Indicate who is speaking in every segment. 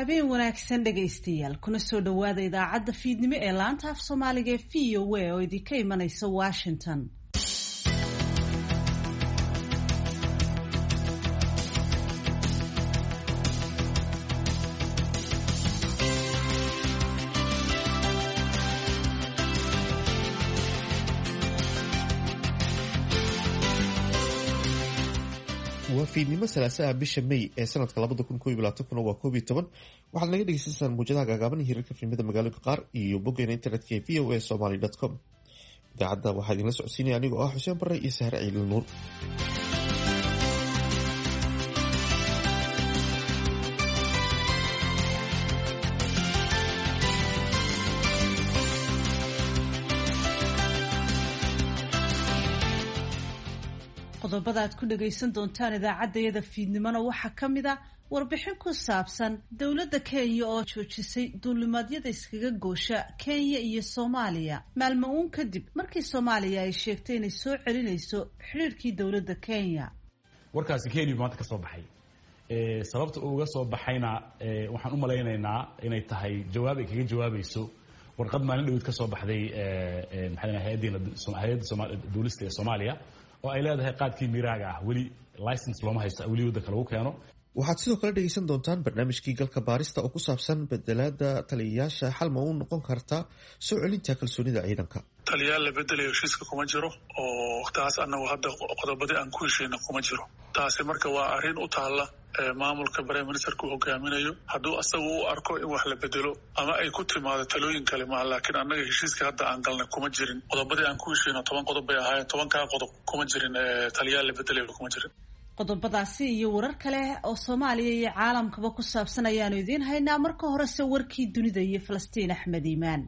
Speaker 1: habeen wanaagsan dhagaystayaal kuna soo dhawaada idaacadda fiidnimo ee laanta af Soomaaliga ee VOA oo idinka imanaysa Washington.
Speaker 2: fiidnimo salaasaha bisha May ee sanadka 2021 waa 11 waxaad naga dhegeysataan muujadaha gaagaaban hirarka filimada magaalooyinka qaar iyo boggeena internetka ee voasomali.com. idaacadda waxaa idinla socodsiinaya anigoo ah Xuseen Barre iyo Sahre Ciidil Nuur.
Speaker 1: qodobada aad ku dhagaysan doontaan idaacaddayada fiidnimona waxaa ka mid ah warbixin ku saabsan dowladda Kenya oo joojisay duulimaadyada iskaga goosha Kenya iyo Soomaaliya maalmo uun kadib markii Soomaaliya ay sheegtay inay soo celinayso xiriirkii dowladda Kenya.
Speaker 3: warkaasi Kenya maanta ka soo baxay sababta uu uga soo baxayna waxaan u maleynaynaa inay tahay jawaab ay kaga jawaabayso warqad maalin dhoweyd ka soo baxday hay'adda duulista ee Soomaaliya oo ay leedahay qaadkii miiraaga ah weli license looma haysto weli waddanka lagu keeno.
Speaker 2: waxaad sidoo kale dhegeysan doontaan barnaamijkii galka baarista oo ku saabsan bedelaada taliyayaasha xal ma u noqon karta soo celinta kalsoonida ciidanka.
Speaker 4: taliyaal la bedelayo heshiiska kuma jiro oo taas annagu hadda qodobadii aan ku heshiina kuma jiro. taasi marka waa arrin u taalla maamulka prime ministerku hogaaminayo hadduu asagu u arko in wax la bedelo ama ay ku timaado talooyin kale ma laakiin annaga heshiiska hadda aan galnay kuma jirin qodobadii aan ku heshiina 10 qodob bay ahaayeen 10 qodob kuma jirin taliyaal la bedelayo kuma jirin.
Speaker 1: qodobadaasi iyo warar kale oo Soomaaliya iyo caalamkaba ku saabsan ayaanu idiin haynaa. marka horese warkii dunida iyo Falastiin Axmed Iimaan.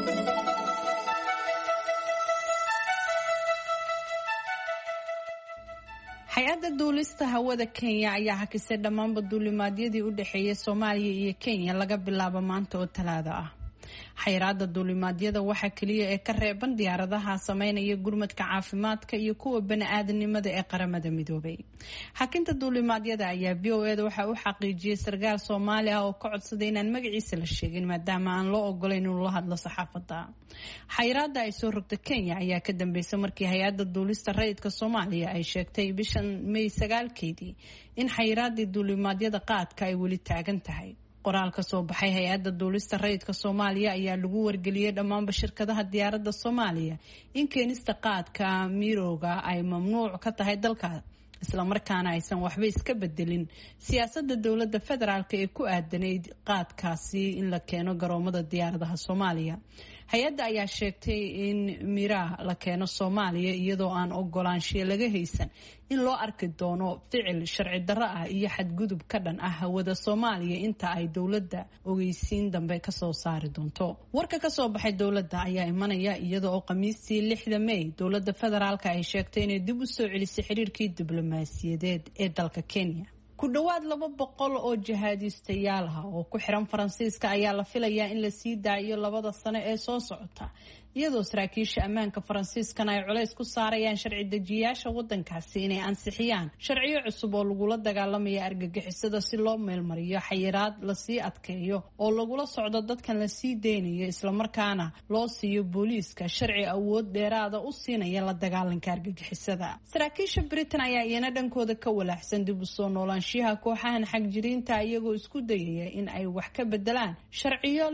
Speaker 5: hay-adda duulista hawada Kenya ayaa hakisay dhammaanba duulimaadyadii u dhaxeeyay Soomaaliya iyo Kenya laga bilaabo maanta oo Talaado ah. xayiraada duulimaadyada waxaa kaliya ee ka reeban diyaaradaha sameynaya gurmadka caafimaadka iyo kuwa bani'aadanimada ee qaramada midoobay. xakinta duulimaadyada ayaa VOA waxa uu xaqiijiyay sargaal Soomaali ah oo ka codsaday inaan magaciisa la sheegin maadaama aan loo ogolayn inuu la hadlo saxaafadda. xayiraada ay soo rogtay Kenya ayaa ka dambeysay markii hay-adda duulista rayidka Soomaaliya ay sheegtay bishan May 9 in xayiraadii duulimaadyada qaadka ay weli taagan tahay. qoraal ka soo baxay hay-adda duulista rayidka Soomaaliya ayaa lagu wargeliyay dhammaanba shirkadaha diyaaradda Soomaaliya in keenista qaadka mirooga ay mamnuuc ka tahay dalka isla markaana aysan waxba iska bedelin siyaasadda dowladda federaalka ee ku aadanayd qaadkaasi in la keeno garoomada diyaaradaha Soomaaliya. hay-adda ayaa sheegtay in miraha la keeno Soomaaliya iyadoo aan ogolaanshiyo laga haysan in loo arki doono ficil sharci darro ah iyo xadgudub ka dhan ah hawada Soomaaliya inta ay dowladda ogeysiin dambe ka soo saari doonto. warka ka soo baxay dowladda ayaa imanaya iyadoo oo Khamiistii 6 May dowladda federaalka ay sheegtay inay dib u soo celisay xiriirkii diblomaasiyadeed ee dalka Kenya. ku dhawaad 200 oo jihaadistayaal ah oo ku xiran Faransiiska ayaa la filayaa in la sii daayo 2 sano ee soo socota iyadoo saraakiisha ammaanka Faransiiskana ay culays ku saarayaan sharci dejiyaasha waddankaasi inay ansixiyaan sharciyo cusub oo lagula dagaalamayo argagixisada si loo meelmariyo xayiraad la sii adkeeyo oo lagula socdo dadkan la sii deynayo isla markaana loo siiyo booliiska sharci awood dheeraada u siinaya la dagaalanka argagixisada. saraakiisha Britain ayaa iyana dhankooda ka walaacsan dib u soo noolaanshiyaha kooxahan xagjiriinta iyagoo isku dayaya in ay wax ka bedelaan sharciyo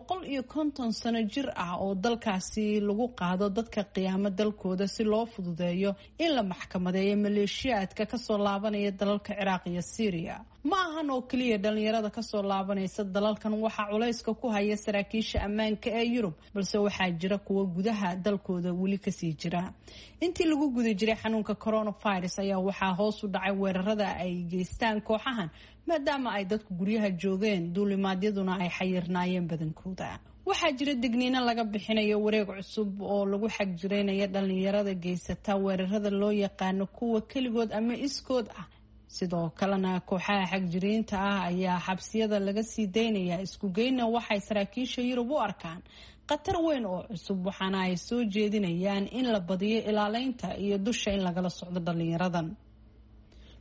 Speaker 5: 650 sano jir ah oo dalkaas lagu qaado dadka qiyaamo dalkooda si loo fududeeyo in la maxkamadeeyo maleeshiyaadka ka soo laabanaya dalalka Ciraaq iyo Syria. ma ahan oo kaliya dhalinyarada ka soo laabanaysa dalalkan waxaa culayska ku haya saraakiisha ammaanka ee Yurub balse waxaa jira kuwa gudaha dalkooda weli ka sii jira. intii lagu guda jiray xanuunka coronavirus ayaa waxaa hoos u dhacay weerarada ay geystaan kooxahan maadaama ay dadku guryaha joogeen duulimaadyaduna ay xayirnaayeen badankooda. waxaa jira digniino laga bixinayo wareeg cusub oo lagu xagjireynayo dhalinyarada geysata weerarada loo yaqaano kuwa keligood ama iskood ah. sidoo kalena kooxaha xagjiriinta ah ayaa xabsiyada laga sii daynaya isku geyna waxay saraakiisha Yurub u arkaan qatar weyn oo cusub waxaana ay soo jeedinayaan in la badiyo ilaaleynta iyo dusha in lagala socdo dhalinyaradan.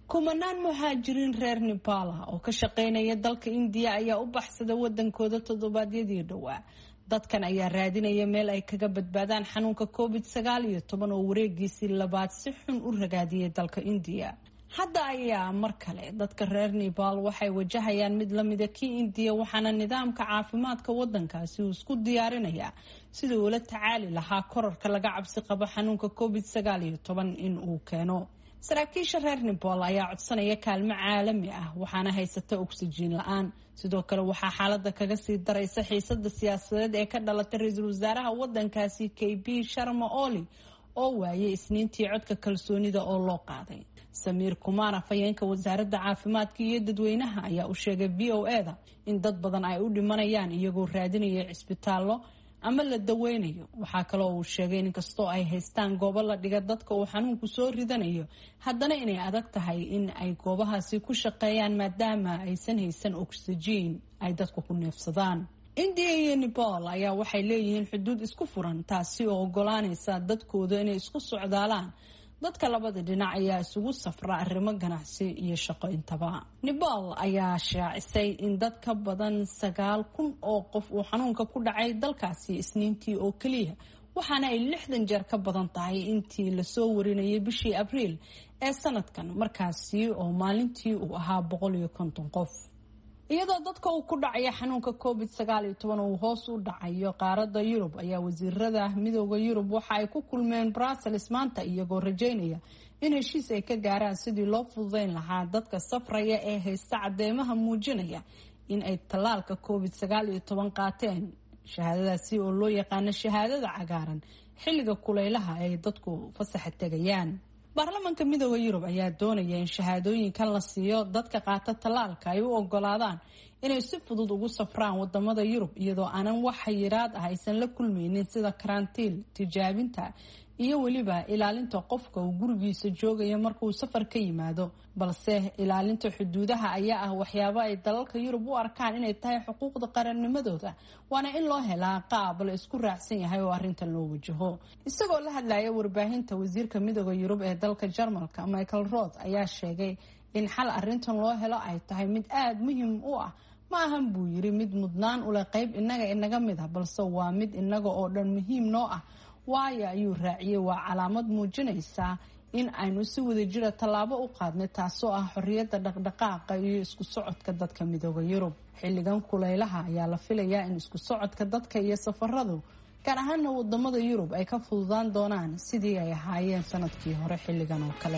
Speaker 5: kumanaan muhaajiriin reer Nepal oo ka shaqeynaya dalka India ayaa u baxsaday wadankooda toddobaadyadii dhowaa. Dadkan ayaa raadinaya meel ay kaga badbaadaan xanuunka COVID-19 oo wareegiisii labaad si xun u ragaadiyay dalka India. Hadda ayaa mar kale dadka reer Nepal waxay wajahayaan mid lamid ah kii India, waxaana nidaamka caafimaadka wadankaasi uu isku diyaarinaya sidii uu la tacaali lahaa kororka laga cabsi qabo xanuunka COVID-19 in uu keeno. saraakiisha reer Nepal ayaa codsanaya kaalmo caalami ah, waxaana haysata oksijiin la'aan. sidoo kale waxaa xaaladda kaga sii daraysa xiisada siyaasadeed ee ka dhalatay ra-iisul wasaaraha wadankaasi KP Sharma Oli oo waayay isniintii codka kalsoonida oo loo qaaday. Samiir Kumar, afhayeenka wasaaradda caafimaadka iyo dadweynaha, ayaa u sheegay VOA-da in dad badan ay u dhimanayaan iyagoo raadinaya cisbitaallo ama la daweynayo. waxaa kaloo uu sheegay in kastoo ay haystaan goobo la dhiga dadka uu xanuunku soo ridanayo, haddana inay adag tahay in ay goobahaasi ku shaqeeyaan maadaama aysan haysan oksijiin ay dadku ku neefsadaan. India iyo Nepal ayaa waxay leeyihiin xuduud isku furan, taasi oo ogolaanaysa dadkooda inay isku socdaalaan. dadka labada dhinac ayaa isugu safra arrimo ganacsi iyo shaqo intaba. Nepal ayaa shaacisay in dad ka badan 9,000 oo qof uu xanuunka ku dhacay dalkaasi isniintii oo kaliya, waxaana ay 60 jeer ka badan tahay intii la soo warinayay bishii Abriil ee sanadkan, markaasi oo maalintii uu ahaa 150 qof. iyadoo dadka uu ku dhacaya xanuunka COVID-19 uu hoos u dhacayo qaaradda Yurub, ayaa wasiirada midowga Yurub waxa ay ku kulmeen Brussels maanta iyagoo rajeynaya in heshiis ay ka gaaraan sidii loo fududeyn lahaa dadka safraya ee haysta cadeymaha muujinaya in ay tallaalka COVID-19 qaateen. shahaadadaasi oo loo yaqaan shahaadada cagaaran xilliga kulaylaha ay dadku fasaxa tagayaan. baarlamaanka midowga Yurub ayaa doonaya in shahaadooyinkan la siiyo dadka qaata tallaalka ay u ogolaadaan inay si fudud ugu safraan wadamada Yurub iyadoo aanan wax xayiraad ah aysan la kulmaynin sida karantiil, tijaabinta iyo weliba ilaalinta qofka uu gurigiisa joogaya markuu safar ka yimaado. balse ilaalinta xuduudaha ayaa ah waxyaabo ay dalalka Yurub u arkaan inay tahay xuquuqda qarannimadooda, waana in loo helaa qaab la isku raacsan yahay oo arrintan loo wajaho. isagoo la hadlaya warbaahinta, wasiirka midowga Yurub ee dalka Jarmalka Michael Roth ayaa sheegay in xal arrintan loo helo ay tahay mid aad muhiim u ah. ma ahan buu yiri mid mudnaan u leh qayb inaga mid ah, balse waa mid inaga oo dhan muhiim noo ah. waayo ayuu raaciyay waa calaamad muujinaysa in aynu si wadajir tallaabo u qaadnay, taasoo ah xorriyadda dhaqdhaqaaqa iyo isku socodka dadka midowga Yurub. xilligan kulaylaha ayaa la filayaa in isku socodka dadka iyo safaradu gaar ahaan wadamada Yurub ay ka fududaan doonaan sidii ay ahaayeen sanadkii hore xilligan oo kale.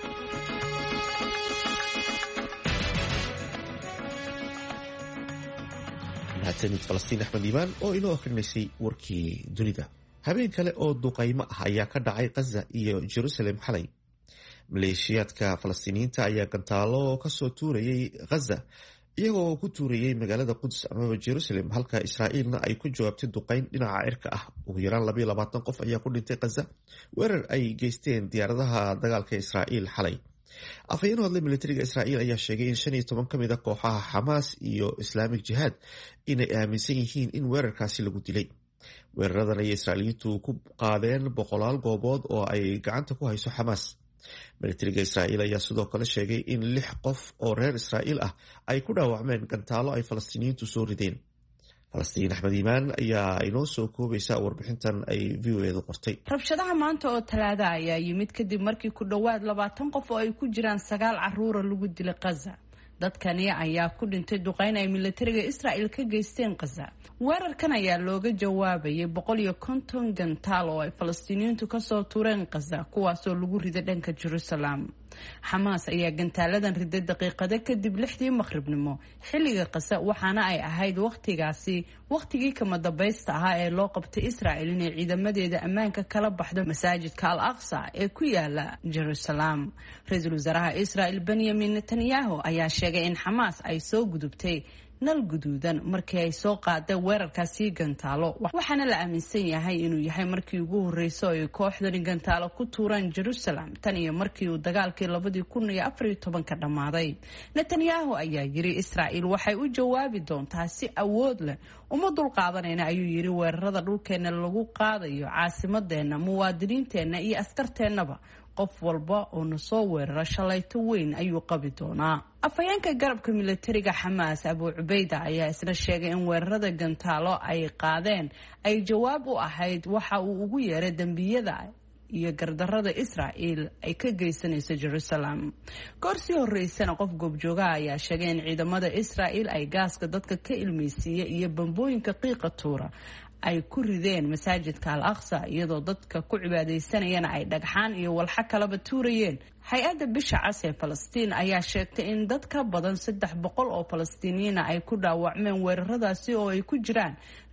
Speaker 2: mahadsanid Falastiin Axmed Iimaan oo inoo akhrineysay warkii dunida. habeen kale oo duqaymo ah ayaa ka dhacay Gaza iyo Jerusalem xalay. maleeshiyaadka Falastiiniyiinta ayaa gantaalo ka soo tuurayay Gaza iyagoo ku tuurayay magaalada Quds ama Jerusalem, halka Israa'iilna ay ku jawaabtay duqayn dhinaca cirka ah. ugu yaraan 22 qof ayaa ku dhintay Gaza weerar ay geysteen diyaaradaha dagaalka Israa'iil xalay. afhayeen u hadlay militariga Israa'iil ayaa sheegay in 15 ka mid ah kooxaha Xamaas iyo Islamic Jihad inay aaminsan yihiin in weerarkaasi lagu dilay. weeraradan ayay Israa'iiliyiintu ku qaadeen 100 goobood oo ay gacanta ku hayso Xamaas. militariga Israa'iil ayaa sidoo kale sheegay in 6 qof oo reer Israa'iil ah ay ku dhaawacmeen gantaalo ay Falastiiniyiintu soo rideen. Falastiin Axmed Iimaan ayaa inoo soo koobaysa warbixintan ay VOA-da qortay.
Speaker 5: rabshadaha maanta oo Talaada ayaa yimid kadib markii ku dhawaad 20 qof oo ay ku jiraan 9 caruur lagu dilay Gaza. dadkani ayaa ku dhintay duqeyn ay militariga Israa'iil ka geysteen Gaza. weerarkan ayaa looga jawaabayay 150 gantaal oo ay Falastiiniyiintu ka soo tuureen Gaza, kuwaasoo lagu riday dhanka Jerusalem. Xamaas ayaa gantaaladan riday daqiiqado kadib 6 maqribnimo xilliga Gaza, waxaana ay ahayd waqtigii kama dambaysta ahaa ee loo qabtay Israa'iil inay ciidamadeeda ammaanka kala baxdo masaajidka Al-Aqsa ee ku yaala Jerusalem. Ra-iisul wasaaraha Israa'iil Benjamin Netanyahu ayaa sheegay in Xamaas ay soo gudubtay nal guduudan markii ay soo qaadeen weerarkaasi gantaalo, waxaana la aaminsan yahay inuu yahay markii ugu horeysay oo ay kooxdani gantaalo ku tuuraan Jerusalem tan iyo markii uu dagaalkii 2014 ka dhamaaday. Netanyahu ayaa yiri Israa'iil waxay u jawaabi doontaa si awood leh, uma dul qaadanayna ayuu yiri weerarada dhulkeena lagu qaadayo caasimadeena, muwaadiniinteena iyo askarteennaba. qof walba oo na soo weerara shalayto weyn ayuu qabi doonaa. afhayeenka garabka militariga xamaas Abu Cubayda ayaa isna sheegay in weerarada gantaalo ay qaadeen ay jawaab u ahayd waxa uu ugu yeeray dambiyada iyo gardarrada Israa'iil ay ka geysanayso Jerusalem. Gorsii horeysana qof goobjooga ayaa sheegay in ciidamada Israa'iil ay gaaska dadka ka ilmeysiiyay iyo bambooyinka qiiqa tuura ay ku rideen masaajidka Al-Aqsa iyadoo dadka ku cibaadeysanayana ay dhagxaan iyo walxa kalaba tuurayeen. hay-adda bisha cas ee Falastiin ayaa sheegtay in dad ka badan 300 oo Falastiiniyiin ay ku dhaawacmeen weeraradaasi oo ay ku jiraan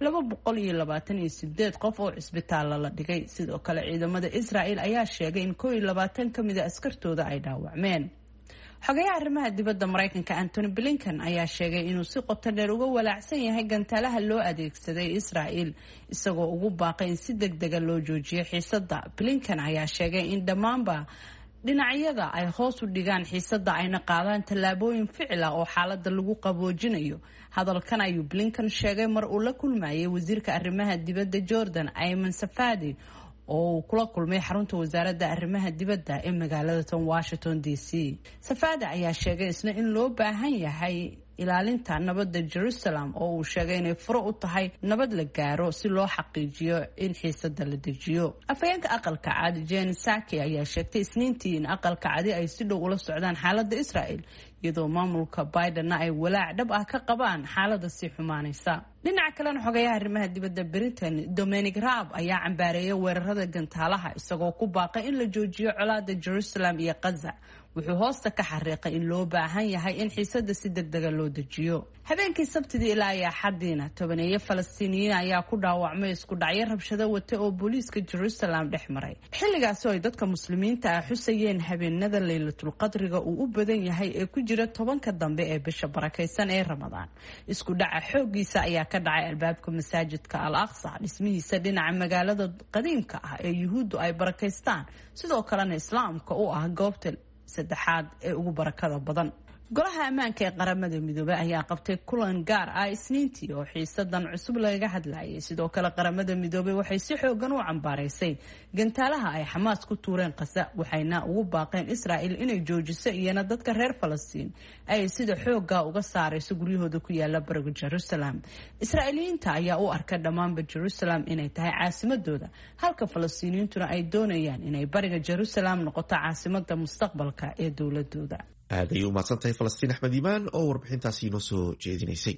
Speaker 5: 228 qof oo cisbitaal la dhigay. sidoo kale ciidamada Israa'iil ayaa sheegay in 22 ka mid ah askartooda ay dhaawacmeen. xogayaha arrimaha dibadda Mareykanka Anthony Blinken ayaa sheegay inuu si qoto dheer uga walaacsan yahay gantaalaha loo adeegsaday Israa'iil isagoo ugu baaqay in si degdeg ah loo joojiyo xiisadda. Blinken ayaa sheegay in dhammaanba dhinacyada ay hoos u dhigaan xiisadda ayna qaadaan tallaabooyin ficil ah oo xaaladda lagu qaboojinayo. hadalkan ayuu Blinken sheegay mar uu la kulmayay wasiirka arrimaha dibadda Jordan Ayman Safadi oo kula kulmay xarunta wasaaradda arrimaha dibadda ee magaalada Washington DC. Safadi ayaa sheegay isna in loo baahan yahay ilaalinta nabadda Jerusalem oo uu sheegay inay furo u tahay nabad la gaaro si loo xaqiijiyo in xiisadda la dejiyo. afhayeenka aqalka cad Jen Psaki ayaa sheegtay Isniintii in aqalka cadi ay si dhow ula socdaan xaaladda Israa'iil iyadoo maamulka Biden ay walaac dhab ah ka qabaan xaaladda si xumaanaysa. dhinaca kalena xogayaha arrimaha dibadda Britain Dominic Raab ayaa cambaareeyay weerarada gantaalaha isagoo ku baaqay in la joojiyo colaadda Jerusalem iyo Gaza. wuxuu hoosta ka xariiqay in loo baahan yahay in xiisadda si degdeg ah loo dejiyo. habeenkii Sabtidii ilaa Axadiina 12 Falastiiniyiin ayaa ku dhaawacmay isku dhacyo rabshado wata oo booliiska Jerusalem dhex maray. xilligaas oo ay dadka muslimiinta ah xusayeen habeenada Laylatul Qadriga uu u badan yahay ee ku jira 10ka dambe ee bisha barakeysan ee Ramadaan. isku dhaca xoogiisa ayaa ka dhacay albaabka masaajidka Al-Aqsa dhismihiisa dhinaca magaalada qadiimka ah ee Yuhuuddu ay barakeystaan sidoo kalena Islaamka u ah goobta saddexaad ee ugu barakada badan. golaha ammaanka ee qaramada midoobay ayaa qabtay kulan gaar ah Isniintii oo xiisadan cusub laga hadlayay. sidoo kale qaramada midoobay waxay si xoogan u cambaaraysay gantaalaha ay Xamaas ku tuureen Gaza waxayna ugu baaqeen Israa'iil inay joojiso iyana dadka reer Falastiin ay sida xooga uga saarayso guryahooda ku yaala bariga Jerusalem. Israa'iiliyiinta ayaa u arka dhammaanba Jerusalem inay tahay caasimadooda halka Falastiiniyiintuna ay doonayaan inay bariga Jerusalem noqoto caasimadda mustaqbalka ee dowladooda.
Speaker 2: aad ayay u mahadsantahay Falastiin Axmed Iimaan oo warbixintaasi inoo soo jeedinaysay.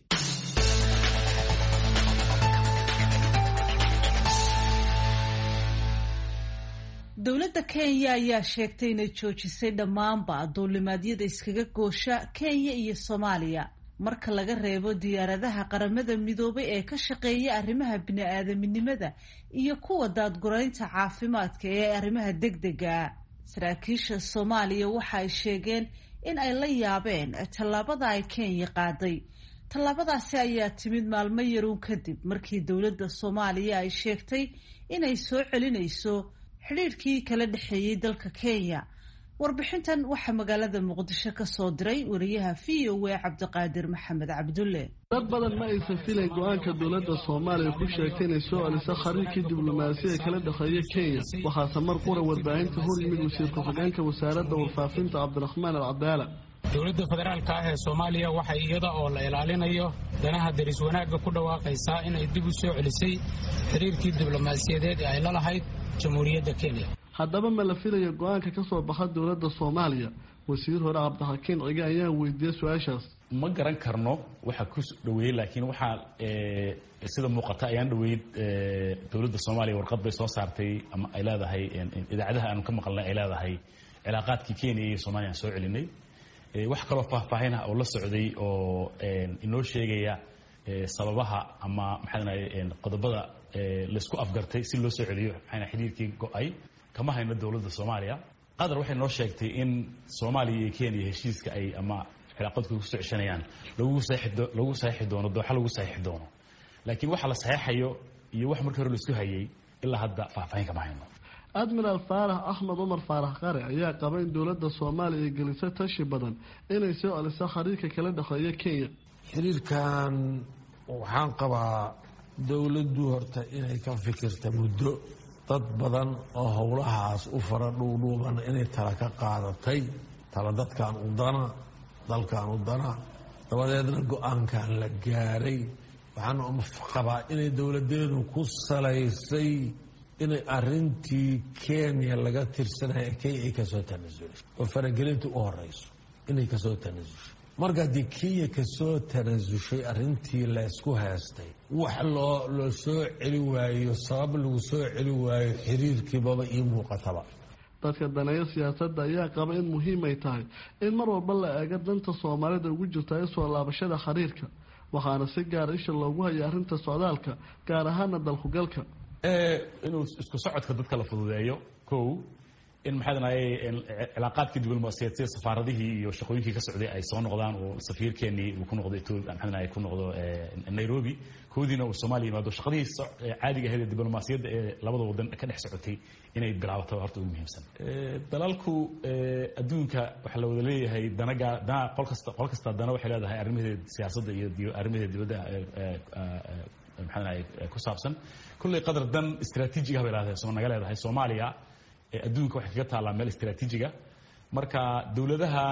Speaker 1: dowladda Kenya ayaa sheegtay inay joojisay dhammaanba duulimaadyada iskaga goosha Kenya iyo Soomaaliya marka laga reebo diyaaradaha qaramada midoobay ee ka shaqeeya arrimaha bini'aadaminimada iyo kuwa daadguraynta caafimaadka ee arrimaha degdega. saraakiisha Soomaaliya waxa ay sheegeen in ay la yaabeen tallaabada ay Kenya qaaday. tallaabadaasi ayaa timid maalmo yaruun kadib markii dowladda Soomaaliya ay sheegtay inay soo celinayso xiriirkii kala dhexeeyay dalka Kenya. warbixintan waxaa magaalada Muqdisho ka soo diray wariyaha VOA Cabdiqaadir Maxamed Cabdulle.
Speaker 6: dad badan ma aysan filayn go'aanka dowladda Soomaaliya ku sheegtay inay soo celiso xiriirkii diblomaasiyadeed kala dhexeeya Kenya. waxaase mar qura warbaahinta hor yimid wasiirka xogeenka wasaaradda warfaafinta Cabdiraxmaan Al-Cadaala.
Speaker 7: dowladda federaalka ah ee Soomaaliya waxay iyada oo la ilaalinayo danaha daris wanaagga ku dhawaaqaysaa inay dib u soo celisay xiriirkii diblomaasiyadeed ee ay la lahayd Jamhuuriyadda Kenya.
Speaker 6: haddaba ma la filayo go'aanka ka soo baxa dowladda Soomaaliya? wasiir hore Cabdixakiin Cige ayaa weydiiyay su'aashaas.
Speaker 3: ma garan karno waxa ku dhaweeyay laakiin waxa sida muuqata ayaan dhaweeyay dowladda Soomaaliya warqad bay soo saartay ama ay leedahay idaacadaha aan ka maqalnay ay leedahay cilaaqaadkii Kenya iyo Soomaaliya soo celinay. wax kale oo faahfaahin ah oo la socday oo inoo sheegaya sababaha ama maxay qodobada la isku afgartay si loo soo celiyo xiriirkii go'ay kama hayno dowladda Soomaaliya. qadar waxay noo sheegtay in Soomaaliya iyo Kenya heshiiska ay ama cilaaqadku ku soo ceshanayaan lagu saxiixi doono dooxa lagu saxiixi doono laakiin waxa la saxiixayo iyo wax markii hore la isku hayay ilaa hadda faahfaahin kama hayno.
Speaker 6: Admiral Faarax Axmed Umar Faarax Qare ayaa qaba in dowladda Soomaaliya ay gelisay tashi badan inay soo celiso xiriirka kala dhexeeya Kenya.
Speaker 8: xiriirkan waxaan qabaa dowladdu horta inay ka fikirto muddo dad badan oo howlahaas u fara dhuudhuuban inay tala ka qaadatay tala dadkan u dana dalkan u dana dabadeedna go-aankan la gaaray waxaan qabaa inay dowladeedu ku salaysay inay arintii Kenya laga tirsanaya Kenya ay kasoo tanaasulay oo faragelinta u horeyso inay kasoo tanaasushay marka haddii Kenya kasoo tanaasushay arintii la isku haystay wax loo soo celi waayo sabab lagu soo celi waayo xiriirkiibaba ii muuqataba
Speaker 6: dadka daneeya siyaasadda ayaa qaba in muhiim ay tahay in mar walba la eego danta Soomaalida ugu jirta ee soo laabashada xiriirka waxaana si gaar isha loogu hayaa arinta socdaalka gaar ahaan dalku galka
Speaker 3: inuu isku socodka dadka la fududeeyo in maxaadanaay cilaaqaadkii diblomaasiyadeed sida safaaradihii iyo shaqooyinkii ka socday ay soo noqdaan oo safiirkeenii uu ku noqdo Ethiopia maxaadanaay ku noqdo Nairobi koodina uu Soomaaliya yimaado shaqadii caadiga ahayd ee diblomaasiyadda ee labada wadan ka dhex socotay inay bilaabato horta ugu muhiimsan dalalku adduunka waxa la wada leeyahay dana qol kasta dana waxay leedahay arrimaheeda siyaasadda iyo arrimaheeda dibadda maxaadanaay ku saabsan kulli qadar dan istiraatiijiga bay leedahay naga leedahay Soomaaliya adduunka waxay kaga taallaa meel istiraatiijiga marka dowladaha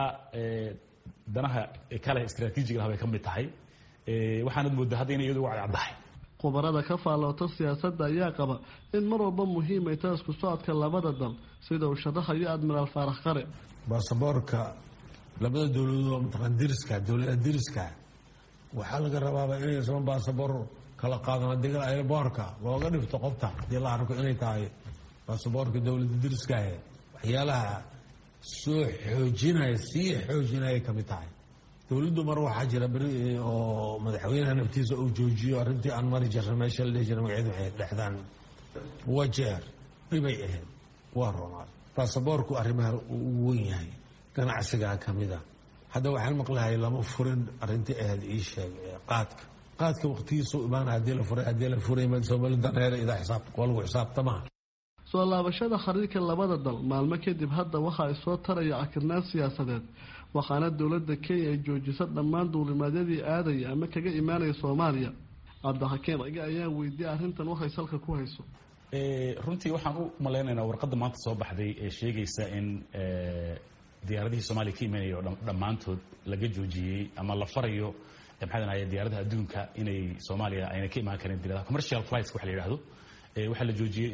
Speaker 3: danaha kale istiraatiijiga ah bay ka mid tahay waxaanad moodaa hadda inay iyadu uga caddahay
Speaker 6: khubarada ka faaloota siyaasadda ayaa qaba in mar walba muhiim ay tahay isku socodka labada dal sida uu sharaxayo Admiral Faarax Qare
Speaker 8: baasaboorka labada dowladood maqan dowladda diriska waxaa laga rabaa inay soo baasaboor kala qaadana degal airportka looga dhifto qofta hadii la arko inay tahay baasaboorka dowladda diriska ah waxyaalaha soo xoojinaya kamid tahay dowladdu mar waxaa jira bari oo madaxweynaha naftiisa uu joojiyo arrintii aan mari jirnay meesha la dhihi jiray magaceedu waxay dhexdaan wajeer dhibay ahayd waa roonaa baasaboorku arrimaha uu weyn yahay ganacsigaa kamid ah hadda waxaan maqlahay lama furin arrintii ahayd ii sheeg qaadka waqtigiisu imaan haddii la furay Soomaalida reer ida xisaabtama
Speaker 6: soo laabashada xiriirka labada dal maalmo kadib hadda waxa ay soo taraya akirnaan siyaasadeed waxaana dowladda Kenya ay joojisay dhammaan duulimaadyadii aadaya ama kaga imaanaya Soomaaliya Cabdixakiin ayaa weydiiyay arrintan waxay salka ku hayso
Speaker 3: runtii waxaan u maleynaynaa warqadda maanta soo baxday ee sheegaysa in diyaaradihii Soomaaliya ka imaanaya dhammaantood laga joojiyay ama la farayo maxaadanaay diyaaradaha adduunka inay Soomaaliya ayna ka imaan karin diyaaradaha commercial flights waxa la yiraahdo waxa la joojiyay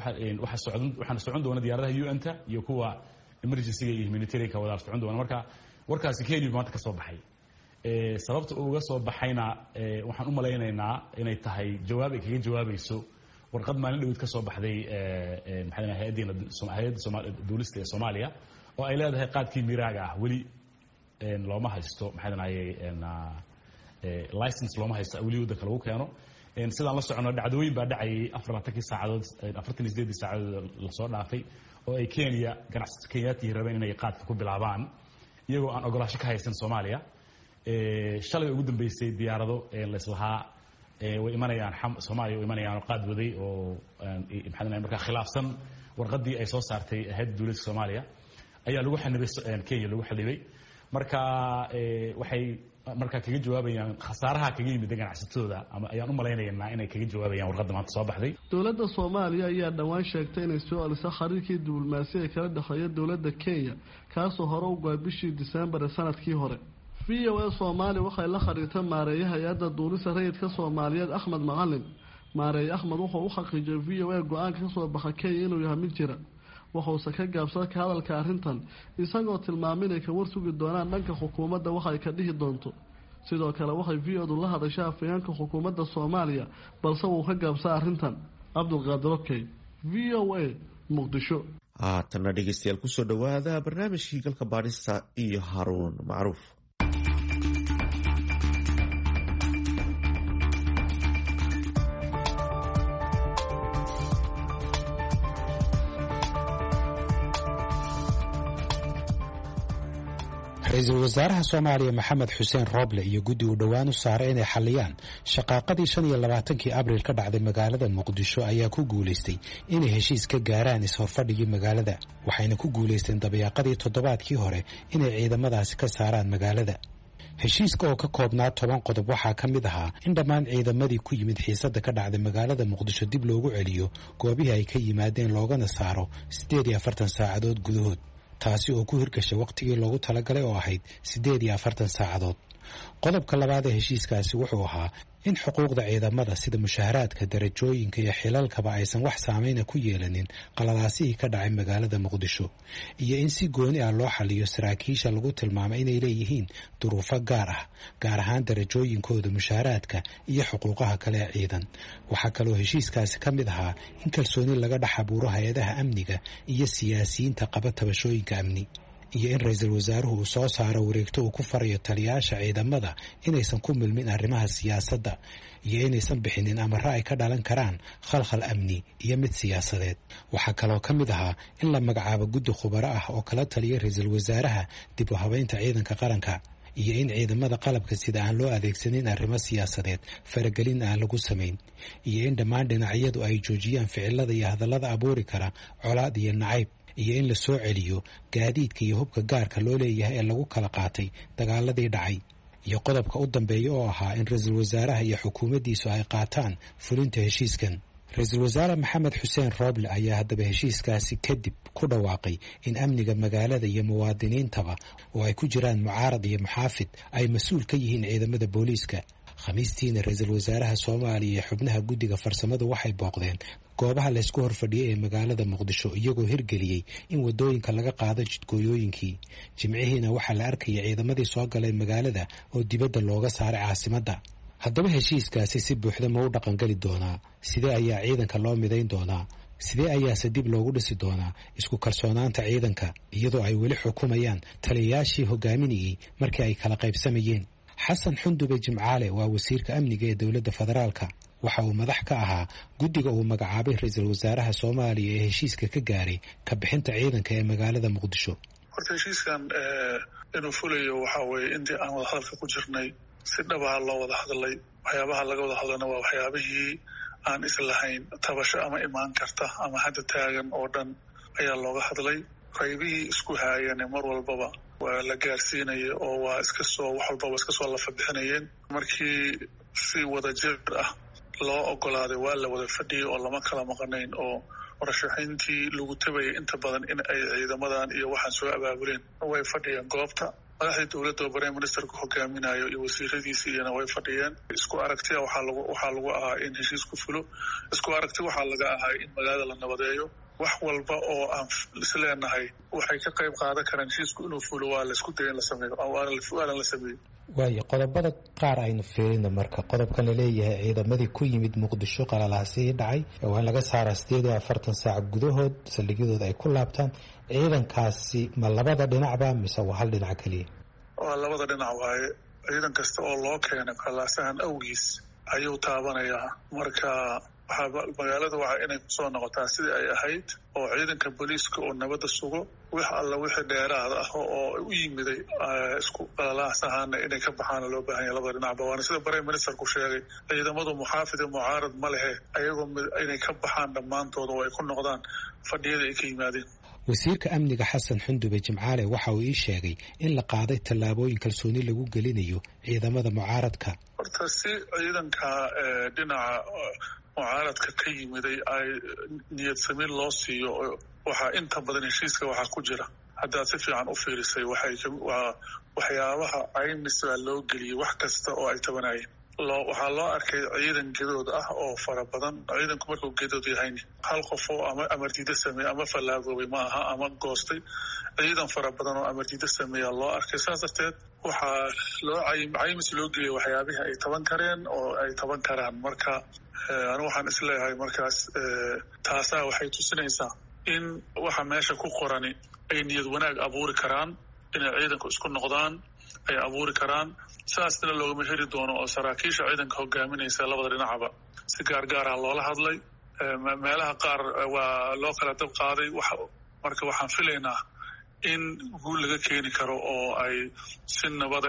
Speaker 3: waxaan socon doona diyaaradaha UN-ta iyo kuwa emergency iyo humanitarian-ka wada socon doona marka warkaasi Kenya maanta ka soo baxay sababta uu uga soo baxayna waxaan u maleynaynaa inay tahay jawaab ay kaga jawaabayso warqad maalin dhaweyd ka soo baxday maxaadanaay hay'adda dowladda Soomaaliya oo ay leedahay qaadkii miraaga ah wali looma haysto maxaadanaay license looma haysto wali waddanka lagu keeno sidaan la socono dhacdooyin baa dhacayay 48 saacadood la soo dhaafay oo ay Kenya ganacsato Kenyaati rabeen inay qaadka ku bilaabaan iyagoo aan ogolaansho ka haysan Soomaaliya shalay ugu dambeysay diyaarado la islahaa way imanayaan Soomaaliya way imanayaan qaad waday oo maxaadanaay marka khilaafsan warqadii ay soo saartay hay'adda dowladda Soomaaliya ayaa lagu xanibay Kenya lagu xalibay marka waxay marka kaga jawaabayaan khasaaraha kaga yimid ganacsatooda ama ayaan u maleynaynaa inay kaga jawaabayaan warqadda maanta soo baxday
Speaker 6: dowladda Soomaaliya ayaa dhawaan sheegtay inay soo alisay xiriirkii diblomaasiyadeed kala dhaxeeya dowladda Kenya kaasoo hore u go'ay bishii December sanadkii hore VOA Soomaaliya waxay la xiriirtay maareeyaha hay'adda duulista rayidka Soomaaliyeed Axmed Macalin maareey Axmed wuxuu u xaqiijiyay VOA go'aanka ka soo baxay Kenya inuu yahay mid jira wuxuu ka gaabsaday ka hadalka arrintan isagoo tilmaamay inay ka warsugi doonaan dhanka xukuumadda waxa ay ka dhihi doonto sidoo kale waxay VOA la hadashay afayeenka xukuumadda Soomaaliya balse uu ka gaabsaday arrintan Cabdulqaadir Okey VOA Muqdisho
Speaker 2: haatana dhegeystayaal kusoo dhawaada barnaamijkii galka baadhista iyo Haruun Macruuf
Speaker 9: ra-iisul wasaaraha Soomaaliya Maxamed Xuseen Roble iyo guddi uu dhawaan u saaray inay xaliyaan shaqaaqadii 25 Abriil ka dhacday magaalada Muqdisho ayaa ku guuleystay inay heshiis ka gaaraan is-horfadhigii magaalada waxayna ku guuleysteen dabayaaqadii toddobaadkii hore inay ciidamadaasi ka saaraan magaalada heshiiska oo ka koobnaa 10 qodob waxaa ka mid ahaa in dhammaan ciidamadii ku yimid xiisadda ka dhacday magaalada muqdisho dib loogu celiyo goobihii ay ka yimaadeen loogana saaro 48 saacadood gudahood taasi oo ku hirgashay waqtigii loogu talagalay oo ahayd 48 saacadood. qodobka labaad ee heshiiskaasi wuxuu ahaa in xuquuqda ciidamada sida mushaharaadka darajooyinka iyo xilalkaba aysan wax saameyna ku yeelanin qalalaasihii ka dhacay magaalada muqdisho iyo in si gooni ah loo xaliyo saraakiisha lagu tilmaamay inay leeyihiin duruufo gaar ah gaar ahaan darajooyinkooda mushaharaadka iyo xuquuqaha kale ee ciidan. waxaa kaloo heshiiskaasi ka mid ahaa in kalsooni laga dhex abuuro hay-adaha amniga iyo siyaasiyiinta qaba tabashooyinka amni iyo in ra-iisul wasaaruhu uu soo saaro wareegto uu ku farayo taliyayaasha ciidamada inaysan ku milmin arrimaha siyaasadda iyo inaysan bixinin amarro ay ka dhalan karaan khalkhal amni iyo mid siyaasadeed. waxaa kaloo ka mid ahaa in la magacaabo guddi khubaro ah oo kala taliya ra-iisul wasaaraha dib u habeynta ciidanka qaranka iyo in ciidamada qalabka sida aan loo adeegsanin arrimo siyaasadeed faragelin aan lagu samayn iyo in dhammaan dhinacyadu ay joojiyaan ficilada iyo hadallada abuuri kara colaad iyo nacayb iyo in la soo celiyo gaadiidka iyo hubka gaarka loo leeyahay ee lagu kala qaatay dagaaladii dhacay iyo qodobka u dambeeya oo ahaa in ra-iisul wasaaraha iyo xukuumaddiisu ay qaataan fulinta heshiiskan. ra-iisul wasaare maxamed xuseen rooble ayaa haddaba heshiiskaasi kadib ku dhawaaqay in amniga magaalada iyo muwaadiniintaba oo ay ku jiraan mucaarad iyo muxaafid ay mas-uul ka yihiin ciidamada booliiska. khamiistiina ra-iisul wasaaraha soomaaliya iyo xubnaha guddiga farsamadu waxay booqdeen goobaha laysku horfadhiyay ee magaalada muqdisho iyagoo hirgeliyey in wadooyinka laga qaado jidgooyooyinkii. jimcihiina waxaa la arkaya ciidamadii soo galay magaalada oo dibadda looga saaray caasimadda. haddaba heshiiskaasi si buuxda ma u dhaqangeli doonaa? sidee ayaa ciidanka loo midayn doonaa? sidee ayaase dib loogu dhisi doonaa isku kalsoonaanta ciidanka iyadoo ay weli xukumayaan taliyayaashii hogaaminayay markii ay kala qaybsamayeen? xasan xundube jimcaale waa wasiirka amniga ee dowladda federaalka. waxa uu madax ka ahaa guddiga uu magacaabay ra-iisul wasaaraha soomaaliya ee heshiiska ka gaaray ka bixinta ciidanka ee magaalada muqdisho.
Speaker 4: horta heshiiskan inuu fulayo waxaa weeye intii aan wada hadalka ku jirnay si dhabaha loo wada hadlay. waxyaabaha laga wada hadlana waa waxyaabihii aan islahayn tabasho ama imaan karta ama hadda taagan oo dhan ayaa looga hadlay. qaybihii isku haayane mar walbaba waa la gaarsiinaya oo waa iskasoo wax walbaba iskasoo lafa bixinayeen. markii si wada jir ah loo ogolaaday waa la wada fadhiyay oo lama kala maqanayn oo warashaxayntii lagu tabayay inta badan in ay ciidamadan iyo waxaan soo abaabuleen way fadhiyeen goobta. madaxdii dowladda oo prime ministerku hogaaminayo iyo wasiiradiisii iyana way fadhiyeen. isku aragtiya waxaa lagu ahaa in heshiisku fulo. isku aragti waxaa laga ahaa in magaalada la nabadeeyo. wax walba oo aan isleenahay waxay ka qayb qaadan karaan heshiisku inuu fulo waa laisku daya in la sameeyo waana la sameeyo.
Speaker 9: waayo qodobada qaar aynu fiirina marka qodobkan laleeyahay ciidamadii ku yimid muqdisho qalalaasihii dhacay waa in laga saaraa 48 saac gudahood saldhigyadooda ay ku laabtaan. ciidankaasi ma labada dhinacba mise waa hal dhinac keliya?
Speaker 4: waa labada dhinac waaye. ciidan kasta oo loo keenay qalaasahan awgiis ayuu taabanayaa. marka magaalada waa inay kusoo noqotaa sidii ay ahayd oo ciidanka booliiska oo nabadda sugo wax alla wixii dheeraad ah oo u yimiday isku qalalaasahana inay ka baxaana loo baahan yahay labada dhinacba. waana sida prime ministerku sheegay ciidamadu muxaafid iyo mucaarad ma lehe ayagoo inay ka baxaan dhammaantooda oo ay ku noqdaan fadhiyada ay ka yimaadeen.
Speaker 9: wasiirka amniga xasan xundube jimcaale waxa uu ii sheegay in la qaaday tallaabooyin kalsooni lagu gelinayo ciidamada mucaaradka.
Speaker 4: horta si ciidanka dhinaca mucaaradka ka yimiday ay niyad samiin loo siiyo waxaa inta badan heshiiska waxaa ku jira haddaad si fiican u fiirisay waa waxyaabaha caymis baa loo geliyey wax kasta oo ay tabanayeen. waxaa loo arkay ciidan gedood ah oo fara badan. ciidanku markuu gedood yahayn hal qof oo ama amardiida sameeye ama fallaagoobay ma aha ama goostay. ciidan fara badan oo amardiida sameeya loo arkay. saas darteed waxaa loo caymis loo geliyay waxyaabihii ay taban kareen oo ay taban karaan. marka anigu waxaan isleeyahay markaas taasaa waxay tusinaysaa in waxa meesha ku qorani ay niyad wanaag abuuri karaan inay ciidanku isku noqdaan ay abuuri karaan. saasna loogama heri doono oo saraakiisha ciidanka hogaaminaysa labada dhinacba si gaargaar ah loola hadlay. meelaha qaar waa loo kala dab qaaday. marka waxaan filaynaa in guul laga keeni karo oo ay si nabada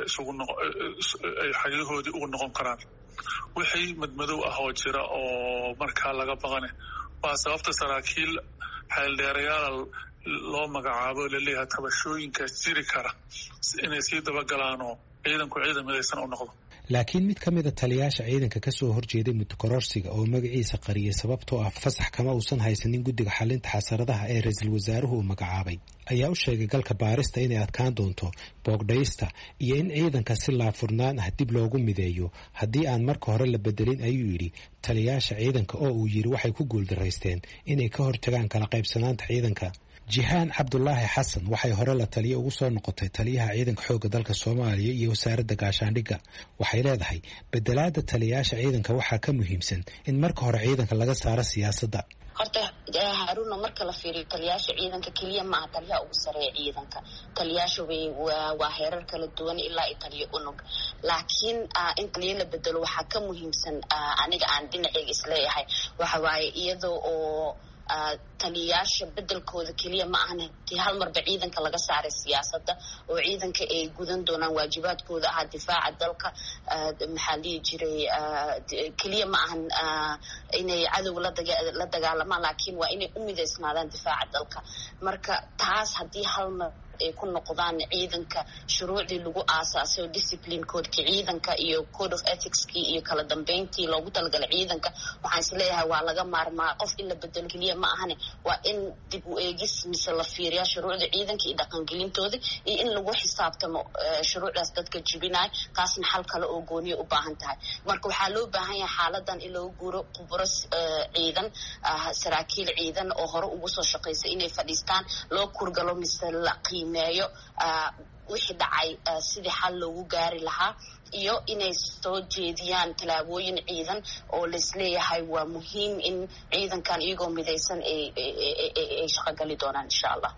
Speaker 4: ay xagiihoodii ugu noqon karaan. wixii madmadow ah oo jira oo markaa laga baqane waa sababta saraakiil xeeldheerayaal loo magacaabo laleeyahay tabashooyinkaas jiri kara inay sii dabagalaanoo ciidanku ciidan midaysan u noqdo.
Speaker 9: laakiin mid ka mida taliyaasha ciidanka kasoo horjeeday muddokororsiga oo magaciisa qariyay sababtoo ah fasax kama uusan haysanin guddiga xalinta xasaradaha ee ra-iisul wasaaruhu uu magacaabay ayaa u sheegay galka baarista inay adkaan doonto boogdhaysta iyo in ciidanka si laafurnaan ah dib loogu mideeyo haddii aan marka hore la bedelin ayuu yidhi taliyaasha ciidanka oo uu yidhi waxay ku guuldaraysteen inay ka hortagaan kala qaybsanaanta ciidanka. jihaan cabdulaahi xasan waxay hore la taliye ugu soo noqotay taliyaha ciidanka xoogga dalka soomaaliya iyo wasaaradda gaashaandhigga waxay leedahay bedelaada taliyaasha ciidanka waxaa ka muhiimsan in marka hore ciidanka laga saaro siyaasadda.
Speaker 10: horta haruuna marka la fiiriyo taliyaasha ciidanka keliya maaha taliyaha ugu sareeya ciidanka taliyaasha waa heerar kala duwan ilaa taliyo unug laakiin in taliyo la bedelo waxaa ka muhiimsan aniga aan dhinaceyga isleeyahay waxa waaye iyadoo oo taliyaasha bedelkooda keliya ma ahan hal marba ciidanka laga saaray siyaasadda oo ciidanka ay gudan doonaan waajibaadkooda ahaa difaaca dalka maxaa dhihi jiray keliya ma ahan inay cadow la dagaalamaan laakiin waa inay u midaysnaadaan difaaca dalka marka taas haddii hal mar ay ku noqdaan ciidanka shuruucdii lagu aasaasay oo discipline codeki ciidanka iyo code of ethicskii iyo kala dambeyntii loogu talagalay ciidanka waxaan isleeyahay waa laga maarmaa qof in la bedelo keliya ma ahane waa in dib u eegis mise la fiiriyaa shuruucda ciidanka iyo dhaqangelintooda iyo in lagu xisaabtamo shuruucdaas dadka jibinaya taasna xal kale oo gooniya u baahan tahay marka waxaa loo baahan yahay xaaladan in loo guuro khubro ciidan saraakiil ciidan oo hore ugu soo shaqaysay inay fadhiistaan loo kurgalo mise la qiimeeyo wixii dhacay sidii xal loogu gaari lahaa iyo inay soo jeediyaan tallaabooyin ciidan oo laisleeyahay waa muhiim in ciidankan iyagoo midaysan ay shaqogali doonaan insha allah.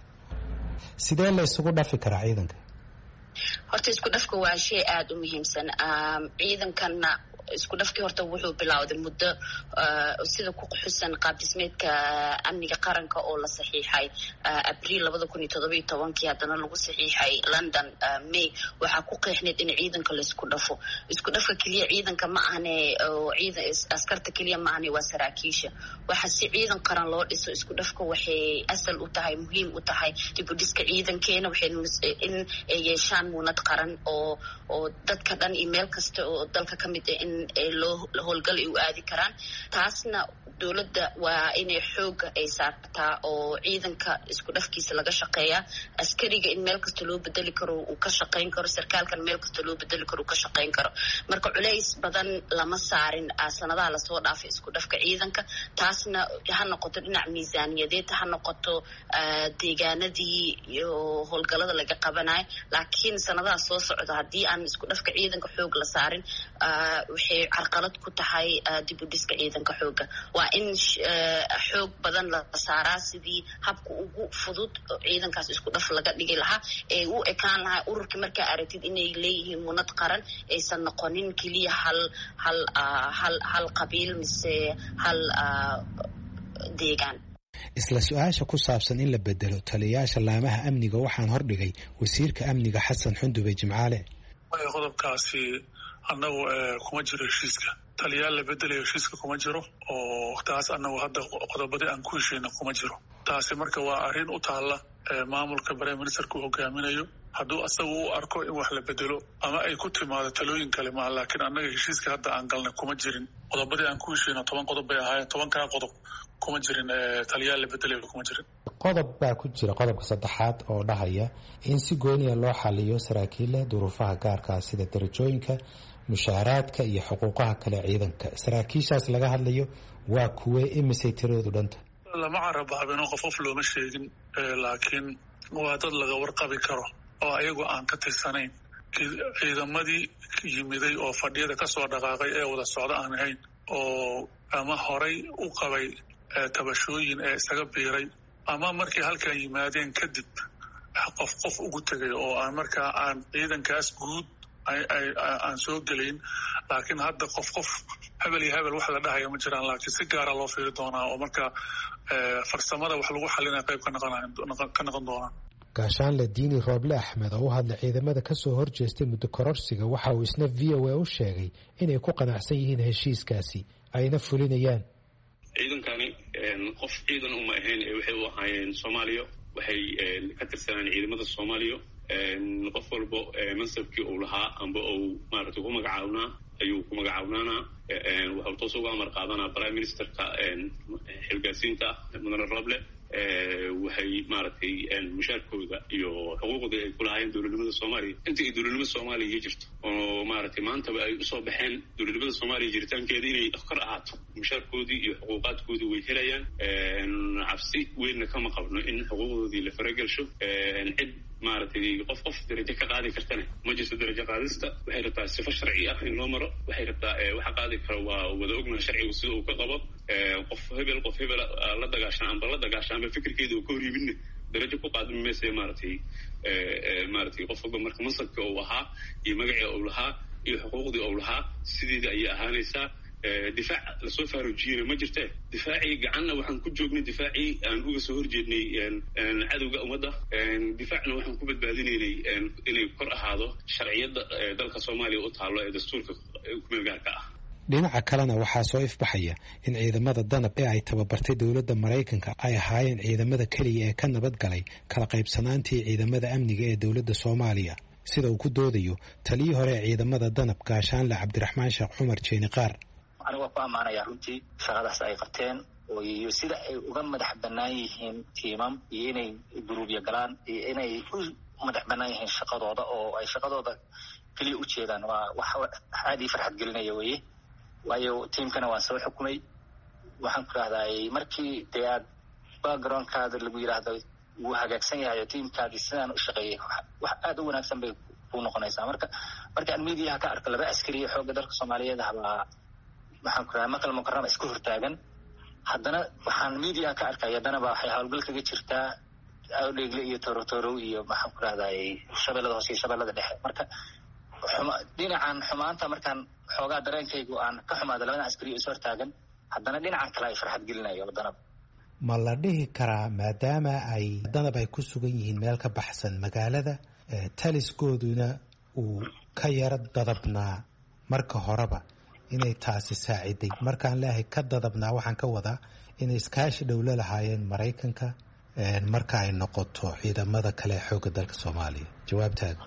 Speaker 9: sidee la isugu dhafi karaa ciidanka?
Speaker 10: horta isku dhafka waa shay aada u muhiimsan ciidankanna isku dhafkii horta wuxuu bilowday muddo sida ku xusan qaab dhismeedka amniga qaranka oo la saxiixay abriil 2017 haddana lagu saxiixay London May waxaa ku qeexneed in ciidanka la isku dhafo isku dhafka keliya ciidanka ma ahane oo ciidan askarta keliya ma ahane waa saraakiisha waxa si ciidan qaran loo dhiso isku dhafka waxay asal u tahay muhiim u tahay dib u dhiska ciidankeena waxay in ay yeeshaan muunad qaran oo dadka dhan email kasta oo dalka ka mid ah in loo howlgal ay u aadi karaan taasna dowladda waa inay xooga ay saartaa oo ciidanka isku dhafkiisa laga shaqeeyaa askariga in meel kasta loo bedeli karo uu ka shaqayn karo sarkaalkan meel kasta loo bedeli karo uu ka shaqayn karo marka culays badan lama saarin sanadaha lasoo dhaafay isku dhafka ciidanka taasna ha noqoto dhinac miisaaniyadeed ha noqoto deegaanadii iyo howlgalada laga qabanayo laakiin sanadaha soo socda haddii aan isku dhafka ciidanka xoog la saarin waxay carqalad ku tahay dib u dhiska ciidanka xooga waa in xoog badan la saaraa sidii habka ugu fudud ciidankaas isku dhaf laga dhigi lahaa ee u ekaan lahaa ururka markaa aragtid inay leeyihiin munad qaran aysan noqonin keliya hal qabiil mise hal deegaan.
Speaker 9: isla su-aasha ku saabsan in la bedelo taliyayaasha laamaha amniga waxaan hordhigay wasiirka amniga xasan xundube jimcaale.
Speaker 4: qodobkaasi annagu kuma jiro heshiiska taliyaal la bedelayo heshiiska kuma jiro oo taas annagu hadda qodobadii aan ku heshayna kuma jiro taasi marka waa arrin u taalla maamulka prime ministerku hogaaminayo hadduu asagu u arko in wax la bedelo ama ay ku timaado talooyin kale maa laakiin annaga heshiiska hadda aan galnay kuma jirin qodobadii aan ku heshayna 10 qodob bay ahaayeen 10kaa qodob kuma jirin taliyaal la bedelayo kuma jirin.
Speaker 9: qodob baa ku jira qodobka 3aad oo dhahaya in si gooniya loo xaliyo saraakiilla duruufaha gaarkaa sida darajooyinka mushaaraadka iyo xuquuqaha kale ciidanka saraakiishaas laga hadlayo waa kuwee imisay tiradoodu dhanta
Speaker 4: lama carabaabino qof looma sheegin laakiin waa dad laga warqabi karo oo ayagu aan ka tirsanayn ciidamadii yimiday oo fadhiyada kasoo dhaqaaqay ee wada socdo aan ahayn oo ama horay u qabay tabashooyin ee isaga biiray ama markay halkan yimaadeen kadib qof ugu tegay oo aan markaa aan ciidankaas guud aan soo gelayn laakiin hadda qof hebel iyo hebel wax la dhahaya ma jiraan laakiin si gaara loo fiiri doonaa oo markaa farsamada wax lagu xalinaya qayb ka noqon doonaa.
Speaker 9: gaashaanle diini rooble axmed oo u hadlay ciidamada kasoo horjeestay muddo kororsiga waxa uu isna v o a u sheegay inay ku qanacsan yihiin heshiiskaasi ayna fulinayaan.
Speaker 11: ciidankani qof ciidan uma ahayn waxay u ahaayeen soomaaliya waxay ka tirsanaan ciidamada soomaaliya qof walbo mansabkii uu lahaa amba uu maaragtay ku magacaabnaa ayuu ku magacaawnanaa waxau toos uga amar qaadanaa prime ministerka xilgaasiinta mudane Roble waxay maaragtay mushaarkooda iyo xuquuqdii ay ku lahaayeen dowladnimada Soomaaliya intii ay dowladnimada Soomaaliya jirto oo maaragtay maantaba ay usoo baxeen dowladnimada Soomaaliya jiritaankeeda inay kor ahaato mushaarkoodii iyo xuquuqaadkoodii way helayaan cabsi weynna kama qabno in xuquuqdoodii la faragasho cid maaragtay qof darajo ka qaadi kartana ma jirto darajo qaadista waxay rabtaa sifo sharci ah in loo maro waxay rabtaa waxa qaadi kara waa wada ognahay sharcigu sida uu ka qabo qof hebel la dagaashan amba fikirkeeda uu ka hor yimidna darajo ku qaadmi maysa maaragtay qof walba marka mansabka uu ahaa iyo magacii uu lahaa iyo xuquuqdii uu lahaa sideeda ayay ahaanaysaa difaac lasoo faarujiyeyna ma jirte difaacii gacanna waxaan ku joognay difaacii aan uga soo horjeednay cadowga ummadda difaacna waxaan ku badbaadinaynay inay kor ahaado sharciyadda dalka Soomaaliya u taalo ee dastuurka kumeelgaarka ah
Speaker 9: dhinaca kalena waxaa soo ifbaxaya in ciidamada danab ee ay tababartay dowladda Maraykanka ay ahaayeen ciidamada keliya ee ka nabadgalay kala qaybsanaantii ciidamada amniga ee dowladda Soomaaliya sida uu ku doodayo taliyii hore ee ciidamada danab gaashaanle Cabdiraxmaan Sheekh Cumar Jeeni Qaar
Speaker 12: aniga ku amaanaya runtii shaqadaas ay qabteen oo iyo sida ay uga madax bannaan yihiin tiimam iyo inay guruubyo galaan iyo inay u madax bannaan yihiin shaqadooda oo ay shaqadooda kaliya u jeedaan waa wax aad ii farxad gelinaya weeye waayo tiimkana waan soo xukumay waxaan ku rahday markii dee aad backgroundkaada lagu yidhaahdo wuu hagaagsan yahay tiimkaadii sidaan u shaqeeyey wax aad u wanaagsan bay ku noqonaysaa markaan miidiyaha ka arko laba askari xoogga dalka Soomaaliyeed habaa waxaan ku rahay maqal mukarrama isku hortaagan haddana waxaan miidiyaha ka arkay haddana baa waxay hawlgal kaga jirtaa awdheegle iyo torotoro iyo maxaan ku rahday shabeellada hoose iyo shabeellada dhexe marka dhinacan xumaanta markaan xoogaa dareenkaygu aan ka xumaado labada askari is hortaagan haddana dhinacan kale ay farxad gelinayo danab
Speaker 9: ma la dhihi karaa maadaama ay danab ay ku sugan yihiin meel ka baxsan magaalada taliskooduna uu ka yara dadabnaa marka horeba inay taasi saaciday markaan leeyahay ka dadabnaa waxaan ka wadaa inay iskaashi dhow la lahaayeen Maraykanka marka ay noqoto ciidamada kale ee xoogga dalka Soomaaliya jawaabtaada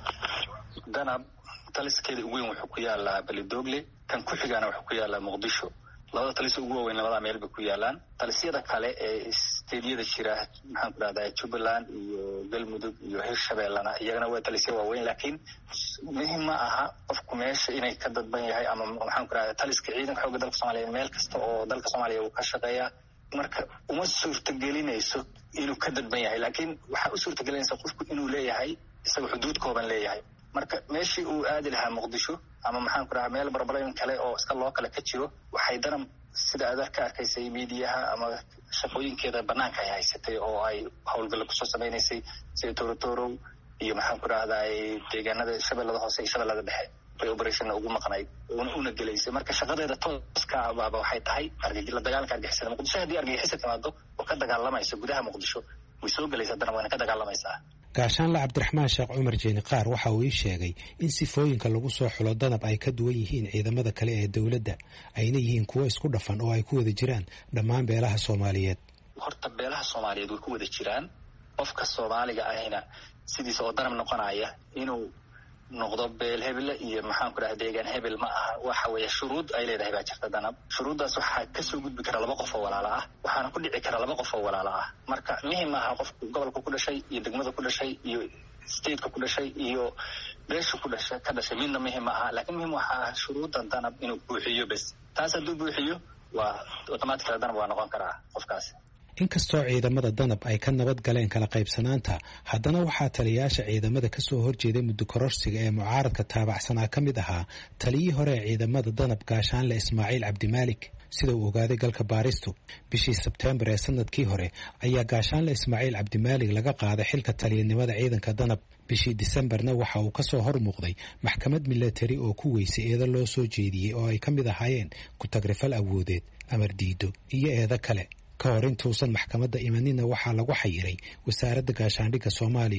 Speaker 12: danab taliskeeda ugu weyn wuxuu ku yaalaa Balidogle kan ku xigana wuxuu ku yaalaa Muqdisho labada talis ugu weyn labada meel bay ku yaalaan talisyada kale ee steediyada jira maxaan ku rahdaa Jubbaland iyo Galmudug iyo Hirshabeellana iyagana waa talisyo waaweyn laakiin muhiim ma aha qofku meesha inay ka dadban yahay ama maxaan ku rahdaa taliska ciidanka xoogga dalka Soomaaliya meel kasta oo dalka Soomaaliya uu ka shaqeeyaa marka uma suurtagelinayso inuu ka dadban yahay laakiin waxa u suurtagelinaysa qofku inuu leeyahay isaga xuduud kooban leeyahay marka meeshii uu aadi lahaa Muqdisho ama maxaan ku rahaa meel barbareyn kale oo iska loo kale ka jiro waxay danab sida aad ka arkaysay miidiyaha ama shaqooyinkeeda banaanka ay haysatay oo ay hawlgal ku soo sameeysay sida torotoro iyo maxaan ku rahdaa deegaanada shabeellada hoose iyo shabeellada dhexe ay operation ugu maqnayd una galeysay marka shaqadeeda tooska ah waxay tahay la dagaalanka argixisada Muqdisho haddii argixisada timaado oo ka dagaalamayso gudaha Muqdisho way soo galaysaa danab waana ka dagaalamaysaa
Speaker 9: gaashaanle Cabdiraxmaan Sheekh Cumar Jeeni Qaar waxa uu sheegay in sifooyinka lagu soo xulo danab ay ka duwan yihiin ciidamada kale ee dawladda ayna yihiin kuwa isku dhafan oo ay ku wada jiraan dhammaan beelaha Soomaaliyeed
Speaker 12: horta beelaha Soomaaliyeed way ku wada jiraan qofka Soomaaliga ahina sidiisa oo danab noqonaya inuu noqdo beel hebel iyo maxaan ku rahay deegaan hebel ma aha waxa weeye shuruud ay leedahay baa jirta danab shuruudaas waxaa ka soo gudbi kara laba qof oo walaalo ah waxaana ku dhici kara laba qof oo walaalo ah marka muhiim aha qofku gobolka ku dhashay iyo degmada ku dhashay iyo stateka ku dhashay iyo beesha ku dhashay ka dhashay midna muhiim aha laakiin muhiim waxa ah shuruudan danab inuu buuxiyo bas taas hadduu buuxiyo waa automatically danab waa noqon karaa qofkaas
Speaker 9: inkastoo ciidamada danab ay ka nabad galeen kala qaybsanaanta haddana waxaa taliyayaasha ciidamada ka soo horjeeday muddo kororsiga ee mucaaradka taabacsanaa ka mid ahaa taliyii hore ee ciidamada danab gaashaanle Ismaaciil Cabdimaalik sida uu ogaaday galka baaristu bishii Sebtembar ee sanadkii hore ayaa gaashaanle Ismaaciil Cabdimaalik laga qaaday xilka taliyanimada ciidanka danab bishii Disembarna waxa uu ka soo hor muuqday maxkamad military oo ku weysay eedo loo soo jeediyey oo ay ka mid ahaayeen ku tagrifal awoodeed amar diido iyo eedo kale ka hor intuusan maxkamadda imanina waxaa lagu xayiray wasaaradda gaashaandhigga Soomaaliya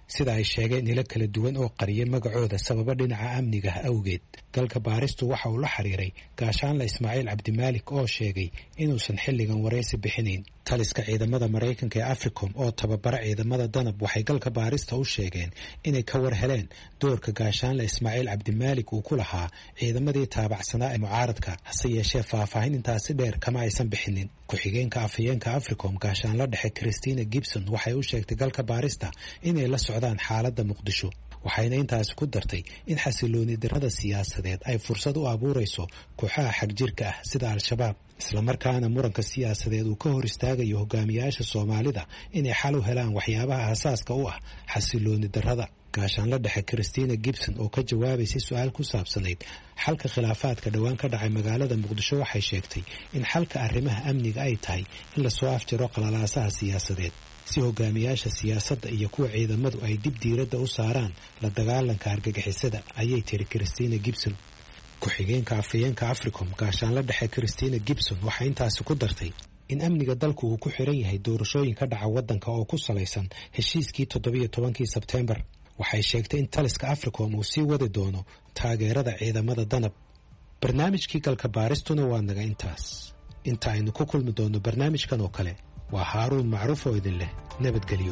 Speaker 9: sida ay sheegeen ilo kala duwan oo qariyay magacooda sababo dhinaca amniga awgeed. galka baaristu waxa uu la xiriiray gaashaanle Ismaaciil Cabdimaalik oo sheegay inuusan xilligan wareysi bixinayn. taliska ciidamada Mareykanka ee Africom oo tababara ciidamada danab waxay galka baarista u sheegeen inay ka war heleen doorka gaashaanle Ismaaciil Cabdimaalik uu ku lahaa ciidamadii taabacsanaa ee mucaaradka, hase yeeshee faahfaahin intaasi dheer kama aysan bixinin. ku-xigeenka afhayeenka Africom gaashaanle dhexe Christina Gibson waxay u sheegtay galka baarista inay la socdaan xaaladda Muqdisho, waxayna intaasi ku dartay in xasilooni darrada siyaasadeed ay fursad u abuurayso kooxaha xagjirka ah sida Al-Shabaab, isla markaana muranka siyaasadeed uu ka hor istaagayo hogaamiyaasha Soomaalida inay xal u helaan waxyaabaha asaaska u ah xasilooni darrada. gaashaanle dhexe Christina Gibson oo ka jawaabaysay su-aal ku saabsanayd xalka khilaafaadka dhowaan ka dhacay magaalada Muqdisho waxay sheegtay in xalka arrimaha amniga ay tahay in la soo afjaro qalalaasaha siyaasadeed si hogaamiyaasha siyaasadda iyo kuwa ciidamadu ay dib diiradda u saaraan la dagaalanka argagixisada, ayay tiri Christina Gibson. ku-xigeenka afhayeenka Africom gaashaanle dhexe Christina Gibson waxay intaasi ku dartay in amniga dalku uu ku xiran yahay doorashooyin ka dhaca waddanka oo ku salaysan heshiiskii 17 Sebteembar. waxay sheegtay in taliska Africom uu sii wadi doono taageerada ciidamada danab. barnaamijkii galka baaristuna waa naga intaas. inta aynu ku kulmi doono barnaamijkan oo kale, waa Haaruun Macruuf oo idin leh nabadgelyo.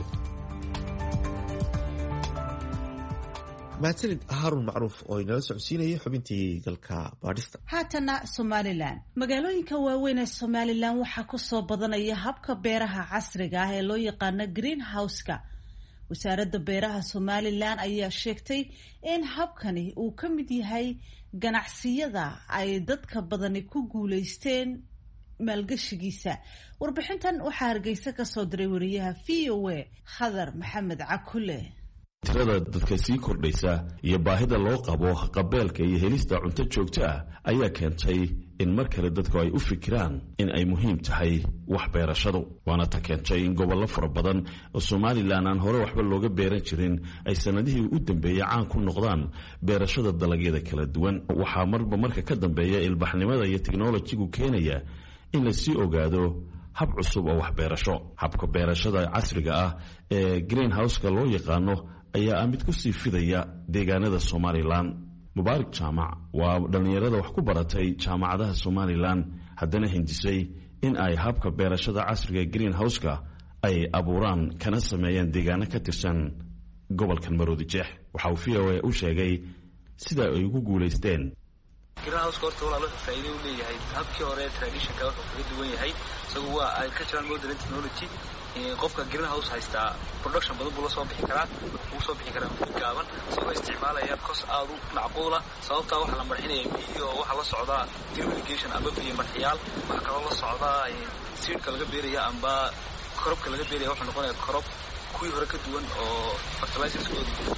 Speaker 2: mahadsanid Haaruun Macruuf oo inala socodsiinaya xubintii galka baadhista.
Speaker 1: haatana Somaliland. magaalooyinka waaweyn ee Somaliland waxaa ku soo badanaya habka beeraha casriga ah ee loo yaqaano greenhouse-ka. wasaaradda beeraha Somaliland ayaa sheegtay in habkani uu ka mid yahay ganacsiyada ay dadka badani ku guuleysteen maalgashigiisa. warbixintan waxaa Hargeysa ka soo diray wariyaha VOA Khadar Maxamed Cakule.
Speaker 13: tirada dadka sii kordhaysa iyo baahida loo qabo qabeelka iyo helista cunto joogto ah ayaa keentay in mar kale dadku ay u fikiraan in ay muhiim tahay wax beerashadu, waana ta keentay in gobollo fara badan oo Somaliland aan hore waxba looga beeran jirin ay sanadihii u dambeeyay caan ku noqdaan beerashada dalagyada kala duwan. waxaa marba marka ka dambeeya ilbaxnimada iyo teknolojigu keenaya in la sii ogaado hab cusub oo wax beerasho. habka beerashada casriga ah ee greenhouse-ka loo yaqaano ayaa mid ku sii fidaya deegaanada Somaliland. Mubaarak Jaamac waa dhalinyarada wax ku baratay jaamacadaha Somaliland, haddana hindisay in ay habka beerashada casriga greenhouse-ka ay abuuraan kana sameeyaan deegaano ka tirsan gobolkan Maroodi Jeex. waxa uu VOA u sheegay sida ay ugu guuleysteen.
Speaker 14: greenhouse horta walaalo faa'iido u leeyahay habkii hore tradition-ka wuxuu kaga duwan yahay, isagu waa agricultural modern technology. qofka greenhouse haysta production badan buu la soo bixi karaa, wuu soo bixi karaa muddo gaaban isagoo isticmaalaya cost aad u macquula. sababtaa waxaa la marxinaya biyo, waxaa la socdaa drip irrigation amba biyo marxiyaal, waxaa kaloo la socdaa seedka laga beeraya amba korobka laga beeraya wuxuu noqonaya korob kuwii hore ka duwan oo fertilizers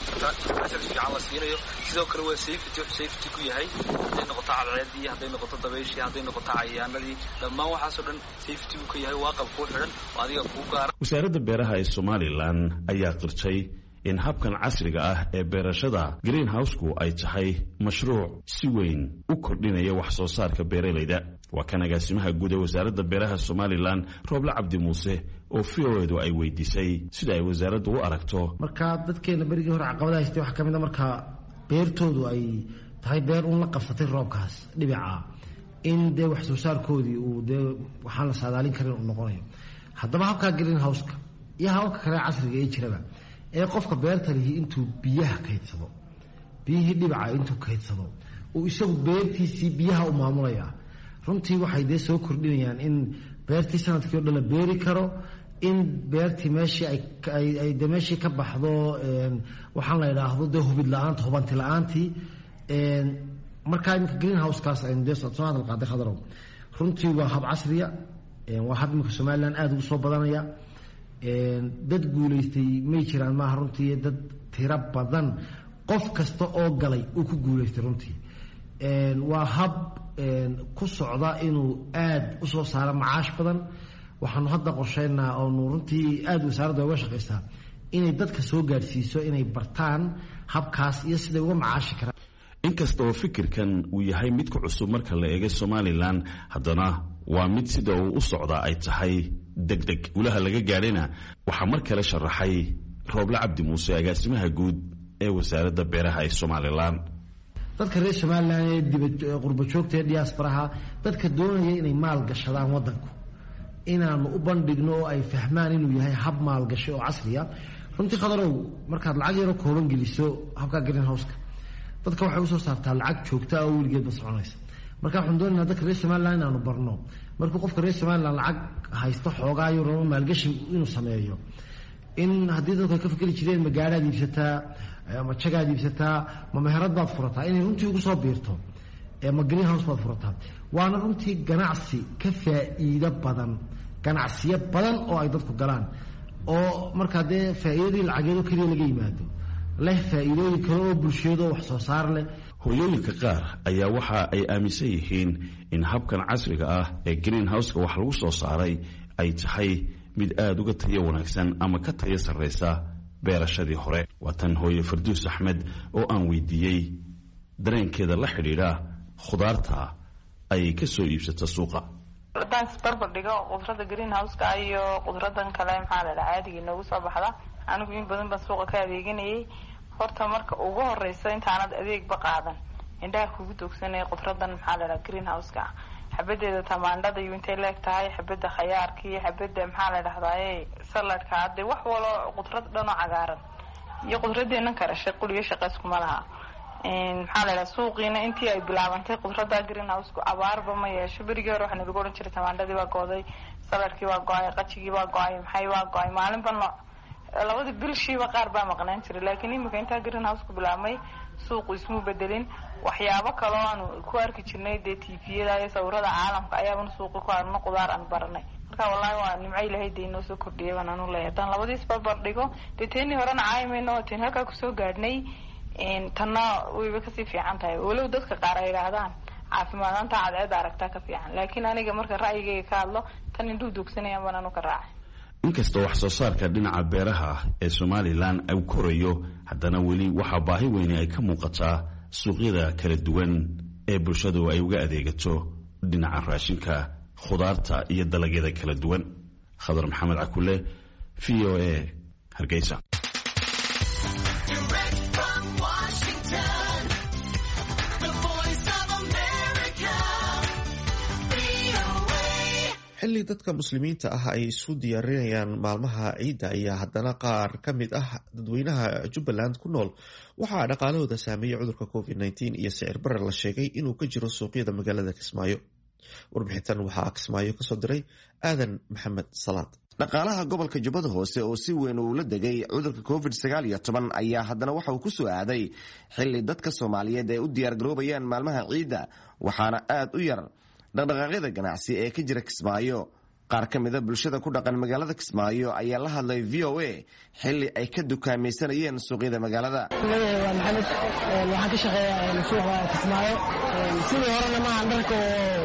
Speaker 14: fiican la siinayo. sidoo kale waa safety ku yahay, hadday noqoto cadceedii, hadday noqoto dabayshii, hadday noqoto cayayaanadii, dhammaan waxaasoo dhan safety uu ka yahay, waa qab kuu xidhan oo adiga kuu gaara.
Speaker 13: wasaaradda beeraha ee Somaliland ayaa qirtay in habkan casriga ah ee beerashada greenhouse-ku ay tahay mashruuc si weyn u kordhinaya wax soo saarka beeralayda. waa kan agaasimaha guud ee wasaaradda beeraha Somaliland Rooble Cabdi Muuse oo VOA-du ay weydiisay sida ay wasaaraddu u aragto.
Speaker 15: marka dadkeena berigii hore caqabadaha haystay waxaa ka mid a marka beertoodu ay tahay beer un la qabsatay roobkaas dhibica, in dee wax soo saarkoodii uu dee waxaan la saadaalin karin uu noqonayo. haddaba habka greenhouse-ka iyo hababka kale casriga ee jiraba ee qofka beerta lihi intuu biyaha kaydsado, biyihii dhibica intuu kaydsado uu isagu beertiisii biyaha u maamulaya, runtii waxay dee soo kordhinayaan in beertii sanadkii oo dhan la beeri karo, in beertii meeshii ay de meeshii ka baxdo waxaan la idhaahdo dee hubid la-aanta, hubanti la-aantii. markaa iminka greenhouse-kaas aynu dee soo hadal qaaday khadarow, runtii waa hab casriya, waa hab iminka Somaliland aada ugu soo badanaya. dad guulaystay may jiraan maaha, runtii dad tiro badan qof kasta oo galay uu ku guulaystay. runtii waa hab ku socda inuu aada u soo saaro macaash badan. waxaanu hadda qorsheynaa oonu runtii aada wasaaradda uga shaqaysaa inay dadka soo gaadhsiiso inay bartaan habkaas iyo siday uga macaashi karaan.
Speaker 13: inkasta oo fikirkan uu yahay mid ku cusub marka la eego Somaliland, haddana waa mid sida uu u socdaa ay tahay degdeg. ulaha laga gaadhayna waxaa mar kale sharaxay Rooble Cabdi Muuse agaasimaha guud ee wasaaradda beeraha ee Somaliland.
Speaker 15: dadka reer Somaliland ee dibad qurba joogta ee diasporaha dadka doonaya inay maal gashadaan wadanku inaan u bandhigno oo ay fahmaan inuu yahay hab maal gasho oo casri ah runtii qadarow markaad lacag yar kooban geliso habka greenhouse-ka dadka waxay u soo saartaa lacag joogta oo weligeed ba soconaysa marka waxaan doonaynaa dadka reer Somaliland inaanu barno markuu qofka reer Somaliland lacag haysto xoogaa yar oo maalgashi inuu sameeyo in haddii dadku ka fikri jireen magaalada iibsataa ama jagaad iibsataa ma meherad baad furataa inay runtii ugu soo biirto ma greenhouse baad furataa waana runtii ganacsi ka faa'iido badan ganacsiyo badan oo ay dadku galaan oo marka dee faa'iidadii lacageedo kaliya laga yimaado leh faa'iidooyin kale oo bulshado wax soo saar leh.
Speaker 13: hooyooyinka qaar ayaa waxa ay aaminsan yihiin in habkan casriga ah ee greenhouse-ka wax lagu soo saaray ay tahay mid aad uga tayo wanaagsan ama ka tayo sarreysa beerashadii hore. waa tan hooye Farduus Axmed oo aan weydiiyey dareenkeeda la xidhiidha khudaarta ay ka soo iibsata suuqa.
Speaker 16: haddaan isbarbar dhigo qudrada greenhouse-ka iyo qudradan kale maxaa la dhahaa caadiga inoogu soo baxda anigu in badan baan suuqa ka adeeganayay horta marka ugu horeysa intaanad adeegba qaadan indhaha kugu doogsanaya qudradan maxaa la dhahaa greenhouse-ka xabadeeda tamaandhada iyo intay leeg tahay xabada khayaarka iyo xabada maxaa la dhahdaa saladka hadde wax walo qudrad dhan oo cagaaran iyo qudradeena kale shaqo shaqaysku ma laha maxaa la dhahaa suuqiina intii ay bilaabantay qudrada greenhouse-ku abaarba ma yeesho berigii hore waxaa lagu oran jiray tamaandhadii waa gooday saladkii waa go-ay qajigii waa go-ay maxay waa go-ay maalinba nooc labada bilshiiba qaar baa maqnaan jiray laakiin imika intaa greenhouse-ku bilaabmay suuqu ismu bedelin waxyaabo kaloo aan ku arki jirnay dee tviyada iyo sawirada caalamka ayaabana suuqi ku arno qudaar aan baranay marka wallahi waa nimco ilaahay dee inoo soo kordhiyay baan anu leeyahay haddaan labadiis barbar dhigo dee teenii horena caayimayno oo teen halkaa kusoo gaadhnay tanna wayba kasii fiican tahay walow dadka qaar ay yidhaahdaan caafimaadaanta cadceeda aragtaa ka fiican laakiin aniga marka ra'yigayga ka hadlo tan indhuu doogsanayaan baan anu ka raacay.
Speaker 13: inkastoo wax soo saarka dhinaca beeraha ee Somaliland uu korayo haddana weli waxaa baahi weyn ay ka muuqataa suuqyada kala duwan ee bulshadu ay uga adeegato dhinaca raashinka khudaarta iyo dalagyada kala duwan. Khadar Maxamed Cakule VOA Hargeysa.
Speaker 2: xilli dadka muslimiinta ah ay isu diyaarinayaan maalmaha ciidda ayaa haddana qaar ka mid ah dadweynaha Jubbaland ku nool waxaa dhaqaalahooda saameeyay cudurka COVID-19 iyo sicir barar la sheegay inuu ka jiro suuqyada magaalada Kismaayo. warbixintan waxaa Kismaayo ka soo diray Aadan Maxamed Salaad.
Speaker 17: dhaqaalaha gobolka Jubbada Hoose oo si weyn uu la degay cudurka COVID-19 ayaa haddana waxa uu ku soo aaday xilli dadka Soomaaliyeed ay u diyaar garoobayaan maalmaha ciidda waxaana aad u yar dhaqdhaqaaqyada ganacsi ee ka jira Kismaayo. qaar ka mid ah bulshada ku dhaqan magaalada Kismaayo ayaa la hadlay VOA xilli ay ka dukaamaysanayeen suuqyada magaalada.
Speaker 18: waa Maxamed waxaan ka shaqeeyaa suuqa Kismaayo sidii horena ma aan dharka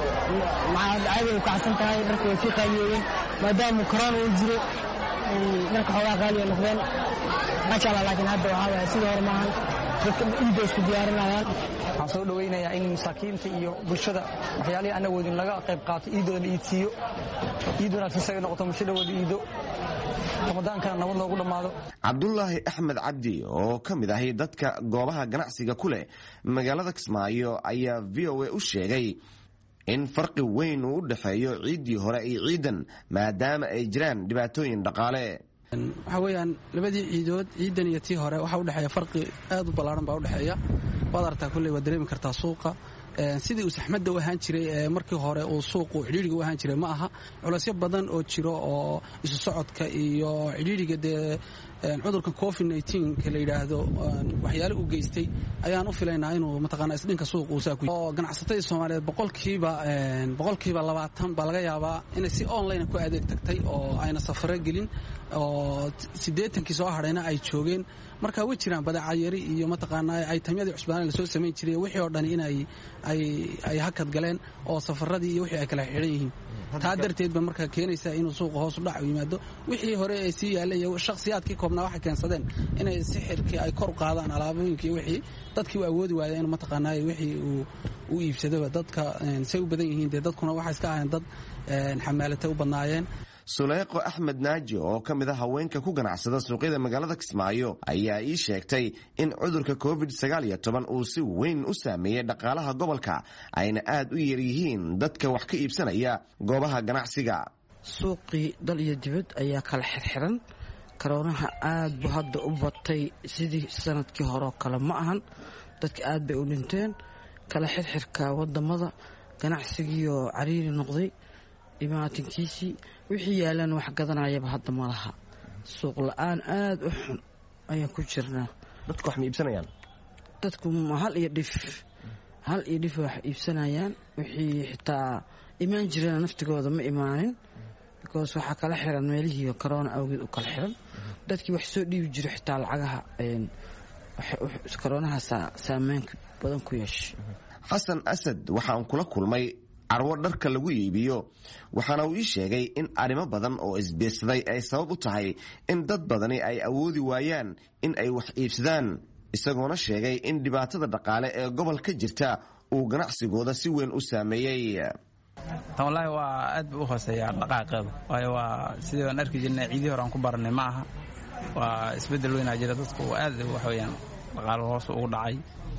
Speaker 18: caadi u kacsan tahay dharka way sii qaaliyeeyeen maadaama corona uu jiro dharka xoogaa qaaliya noqdeen masha Allah laakiin hadda waxaa sidii hore maahan dadka iidda isku diyaarinayaan.
Speaker 19: waxaan soo dhawaynayaa in masaakiinta iyo bulshada waxyaalihii aan awoodin laga qayb qaato iidooda la iidsiiyo iid wanaagsan say noqoto bulshadooda iido ramadaankana nabad loogu dhammaado.
Speaker 17: Cabdullaahi Axmed Cabdi oo ka mid ahi dadka goobaha ganacsiga ku leh magaalada Kismaayo ayaa VOA u sheegay in farqi weyn uu u dhexeeyo ciiddii hore iyo ciidan maadaama ay jiraan dhibaatooyin dhaqaale.
Speaker 20: waxa weeyaan labadii ciidood ciidan iyo tii hore waxa u dhexeeya farqi aad u ballaaran baa u dhexeeya waad aragtaa kulley waad dareemi kartaa suuqa sidii uu saxmadda u ahaan jiray markii hore uu suuqu cidhiidhiga u ahaan jiray ma aha culaysyo badan oo jiro oo isu socodka iyo cidhiidhiga dee cudurka COVID-19 la yidhaahdo waxyaale u geystay ayaan u filaynaa inuu mataqaanaa isdhinka suuqa uu saa ku oo ganacsatada Soomaaliyeed boqolkiiba 20 baa laga yaabaa inay si online ku adeeg tagtay oo ayna safaro gelin oo 80kii soo hadhayna ay joogeen marka way jiraan badeecad yari iyo mataqaanaa ay tamyadii cusbaan la soo sameyn jiray wixii oo dhan inay ay hakad galeen oo safaradii iyo wixii ay kala xidhan yihiin taa darteed ba marka keenaysa inuu suuqa hoos u dhac u yimaado wixii hore ay sii yaalay iyo shakhsiyaadkii koobnaa waxa keensadeen inay sixirkii ay kor u qaadaan alaabooyinkii wixii dadkii u awoodi waayeen inuu mataqaanaa wixii uu iibsadaba dadka say u badan yihiin dadkuna waxa iska ahayn dad xamaalata u badnaayeen.
Speaker 17: Suleyqo Axmed Naaji oo ka mid ah haweenka ku ganacsada suuqyada magaalada Kismaayo ayaa ii sheegtay in cudurka COVID-19 uu si weyn u saameeyay dhaqaalaha gobolka ayna aad u yar yihiin dadka wax ka iibsanaya goobaha ganacsiga.
Speaker 21: Suuqii dal iyo dibad ayaa kala xirxiran. Koroonaha aad buu hadda u batay sidii sanadkii hore kale ma ahan. Dadka aad bay u dhinteen. Kala xirxirka wadamada ganacsigiyo cariiri noqday. Imaatinkiisii wixii yaalan wax gadanayaba hadda ma laha. Suuq la'aan aad u xun ayaan ku jirnaa.
Speaker 17: Dadku wax ma iibsanayaan?
Speaker 21: Dadku hal iyo dhif wax iibsanayaan. Wixii xitaa imaan jireen naftigooda ma imaanin. Because waxa kala xiran meelihii corona awgeed u kala xiran. Dadkii wax soo dhiibi jiray xitaa lacagaha corona saameyn badan ku yeeshay.
Speaker 17: Xasan Asad waxa uu kula kulmay carwo dharka lagu iibiyo waxaana uu ii sheegay in arrimo badan oo isbeesday ay sabab u tahay in dad badani ay awoodi waayaan in ay wax iibsadaan isagoona sheegay in dhibaatada dhaqaale ee gobolka jirta uu ganacsigooda si weyn u saameeyay.
Speaker 22: Wallaahi waa aad u hooseeyaa dhaqaaqeeda waayo waa sidii aan arki jirnay ciidii hore aan ku baranay ma aha waa isbedel weyn jira dadku aad wax weeyaan dhaqaale hoos ugu dhacay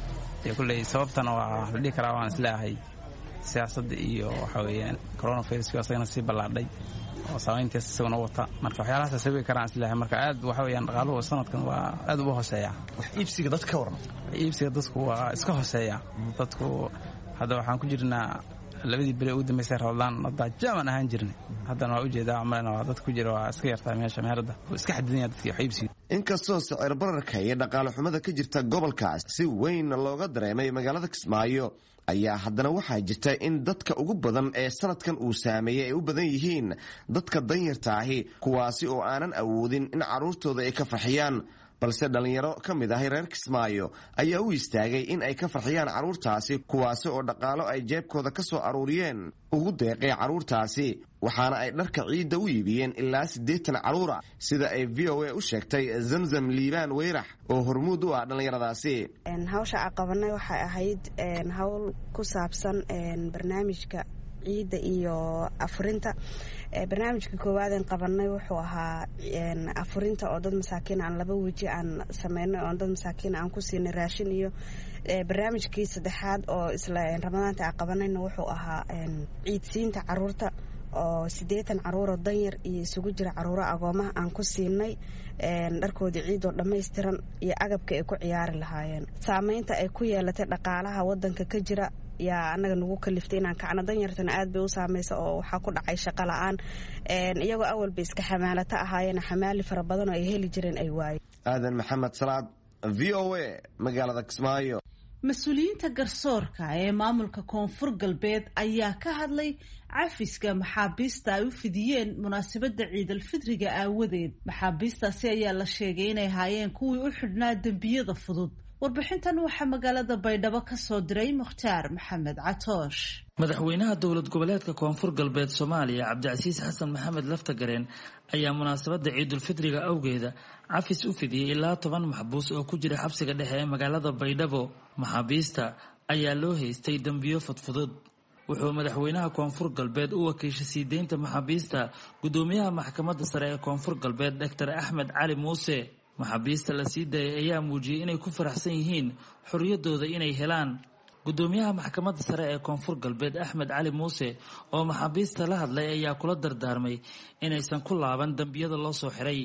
Speaker 22: ee kulay sababtana waa la dhigi karaa waan islaahay siyaasadda iyo waxa weeyaan coronavirus asagana si balaadhay oo saameyntiisa isaguna wata marka waxyaalahaas sababi karaan islaahay marka aad waxa weeyaan dhaqaaluhu sanadkan waa aad u hooseeyaa.
Speaker 17: Wax iibsiga dadka waran
Speaker 22: iibsiga dadku waa iska hooseeyaa dadku hadda waxaan ku jirnaa labadii bari ugu dambeysay Ramadan hadda jaaman ahaan jirnay haddana waa u jeedaa amalna waa dad ku jira waa iska yartaa meesha meherada iska xadidinaya dadkii wax iibsiga.
Speaker 17: Inkastoo sicir bararka iyo dhaqaale xumada ka jirta gobolkaas si weyn looga dareemay magaalada Kismaayo ayaa haddana waxaa jirta in dadka ugu badan ee sanadkan uu saameeyay ay u badan yihiin dadka danyarta ahi kuwaasi oo aanan awoodin in carruurtooda ay ka farxiyaan balse dhalinyaro ka mid ah reer Kismaayo ayaa u istaagay in ay ka farxiyaan carruurtaasi kuwaasi oo dhaqaalo ay jeebkooda ka soo aruuriyeen ugu deeqay carruurtaasi waxaana ay dharka ciidda u iibiyeen ilaa 80 carruur sida ay VOA u sheegtay Zamzam Liibaan Weyrax oo hormuud u ah dhalinyaradaasi.
Speaker 23: Hawsha aqabanay waxay ahayd hawl ku saabsan barnaamijka ciidda iyo afurinta. Barnaamijka koowaad aan qabanay wuxuu ahaa afurinta oo dad masaakiin aan laba waji aan sameynay oo dad masaakiin aan ku siinay raashin iyo barnaamijkii saddexaad oo isla Ramadaanta aan qabanayna wuxuu ahaa ciidsiinta carruurta oo 80 carruur oo danyar iyo isugu jira carruur agoomaha aan ku siinay dharkoodii ciid oo dhammaystiran iyo agabka ay ku ciyaari lahaayeen. Saameynta ay ku yeelatay dhaqaalaha wadanka ka jira yaa anaga nagu kaliftay inaan kacna danyartana aad bay u saameysay oo waxaa ku dhacay shaqo la'aan iyagoo awalba iska xamaalata ahaayeen xamaali fara badan oo ay heli jireen ay waayeen.
Speaker 17: Aadan Maxamed Salaad VOA magaalada Kismaayo.
Speaker 1: Mas-uuliyiinta garsoorka ee maamulka Koonfur Galbeed ayaa ka hadlay cafiska maxaabiista ay u fidiyeen munaasabadda Ciidul Fidriga aawadeed. Maxaabiistaasi ayaa la sheegay inay haayeen kuwii u xidhnaa dembiyada fudud. Warbixintan waxaa magaalada Baydhabo ka soo diray Mukhtaar Maxamed Catoosh.
Speaker 24: Madaxweynaha dowlad goboleedka Koonfur Galbeed Soomaaliya Cabdicasiis Xasan Maxamed Laftagareen ayaa munaasabadda Ciidul Fidriga awgeeda cafis u fidiyay ilaa 10 maxbuus oo ku jira xabsiga dhexe ee magaalada Baydhabo. Maxaabiista ayaa loo haystay dambiyo fudfudud. Wuxuu madaxweynaha Koonfur Galbeed u wakiishay sii deynta maxaabiista gudoomiyaha maxkamadda sare ee Koonfur Galbeed Dr. Axmed Cali Muuse. Maxaabiista la sii daayay ayaa muujiyay inay ku faraxsan yihiin xorriyadooda inay helaan. Gudoomiyaha maxkamadda sare ee Koonfur Galbeed Axmed Cali Muuse oo maxaabiista la hadlay ayaa kula dardaarmay inaysan ku laaban dambiyada loo soo xiray.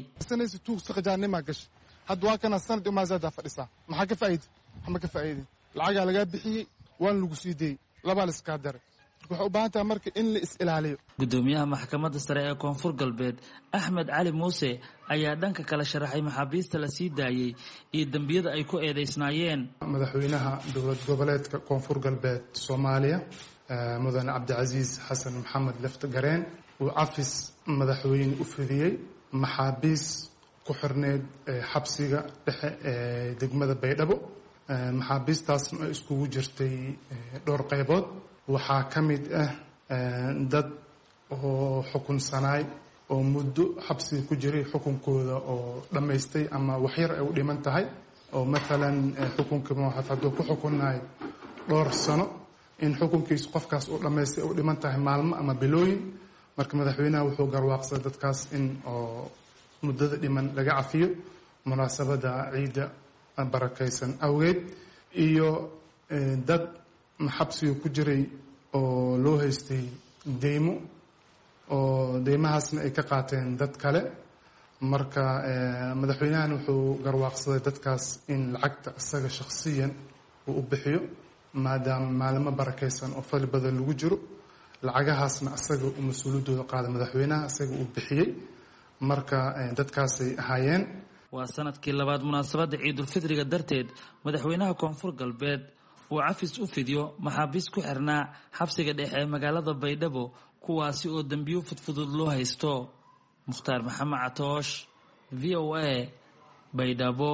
Speaker 25: hadda waa kana sanad uma zaada fadhisa maxaa ka faa'iido ama ka faa'iido lacaga laga bixiyay waan lagu sii deeyay laba la iska daray wuxuu u baahan tahay marka in la is ilaaliyo.
Speaker 24: Gudoomiyaha maxkamadda sare ee Koonfur Galbeed Axmed Cali Muuse ayaa dhanka kala sharaxay maxaabiista la sii daayay iyo dambiyada ay ku eedeysnaayeen.
Speaker 25: Madaxweynaha dowlad goboleedka Koonfur Galbeed Soomaaliya mudane Cabdicasiis Xasan Maxamed Laftagareen uu cafis madaxweyne u fidiyay maxaabiis ku xirneed xabsiga dhexe ee degmada Baydhabo. Maxaabiistaas iskugu jirtay dhowr qaybood. waxaa ka mid ah dad oo xukunsanaay oo muddo xabsiga ku jiray xukunkooda oo dhammaystay ama waxyar ay u dhiman tahay oo maalan xukunka hadduu ku xukunnaay dhowr sano in xukunkiisa qofkaas uu dhammaystay u dhiman tahay maalmo ama bilooyin marka madaxweynaha wuxuu garwaaqsaday dadkaas in oo muddada dhiman laga cafiyo munaasabada ciidda barakaysan awgeed iyo dad xabsiga ku jiray oo loo haystay deymo oo deymahaasna ay ka qaateen dad kale marka madaxweynahan wuxuu garwaaqsaday dadkaas in lacagta isaga shakhsiyan uu u bixiyo maadaama maalimo barakaysan oo fali badan lagu jiro lacagahaasna isaga uu mas-uuliyadooda qaaday madaxweynaha isaga uu bixiyey marka dadkaasay ahaayeen
Speaker 24: waa sanadkii labaad munaasabadda ciidulfitriga darteed madaxweynaha koonfur galbeed uu cafis u fidiyo maxaabiis ku xirnaa xabsiga dhexe ee magaalada baydhabo kuwaasi oo dembiyo fudfudud loo haysto mukhtaar maxamed catoosh v o a baydhabo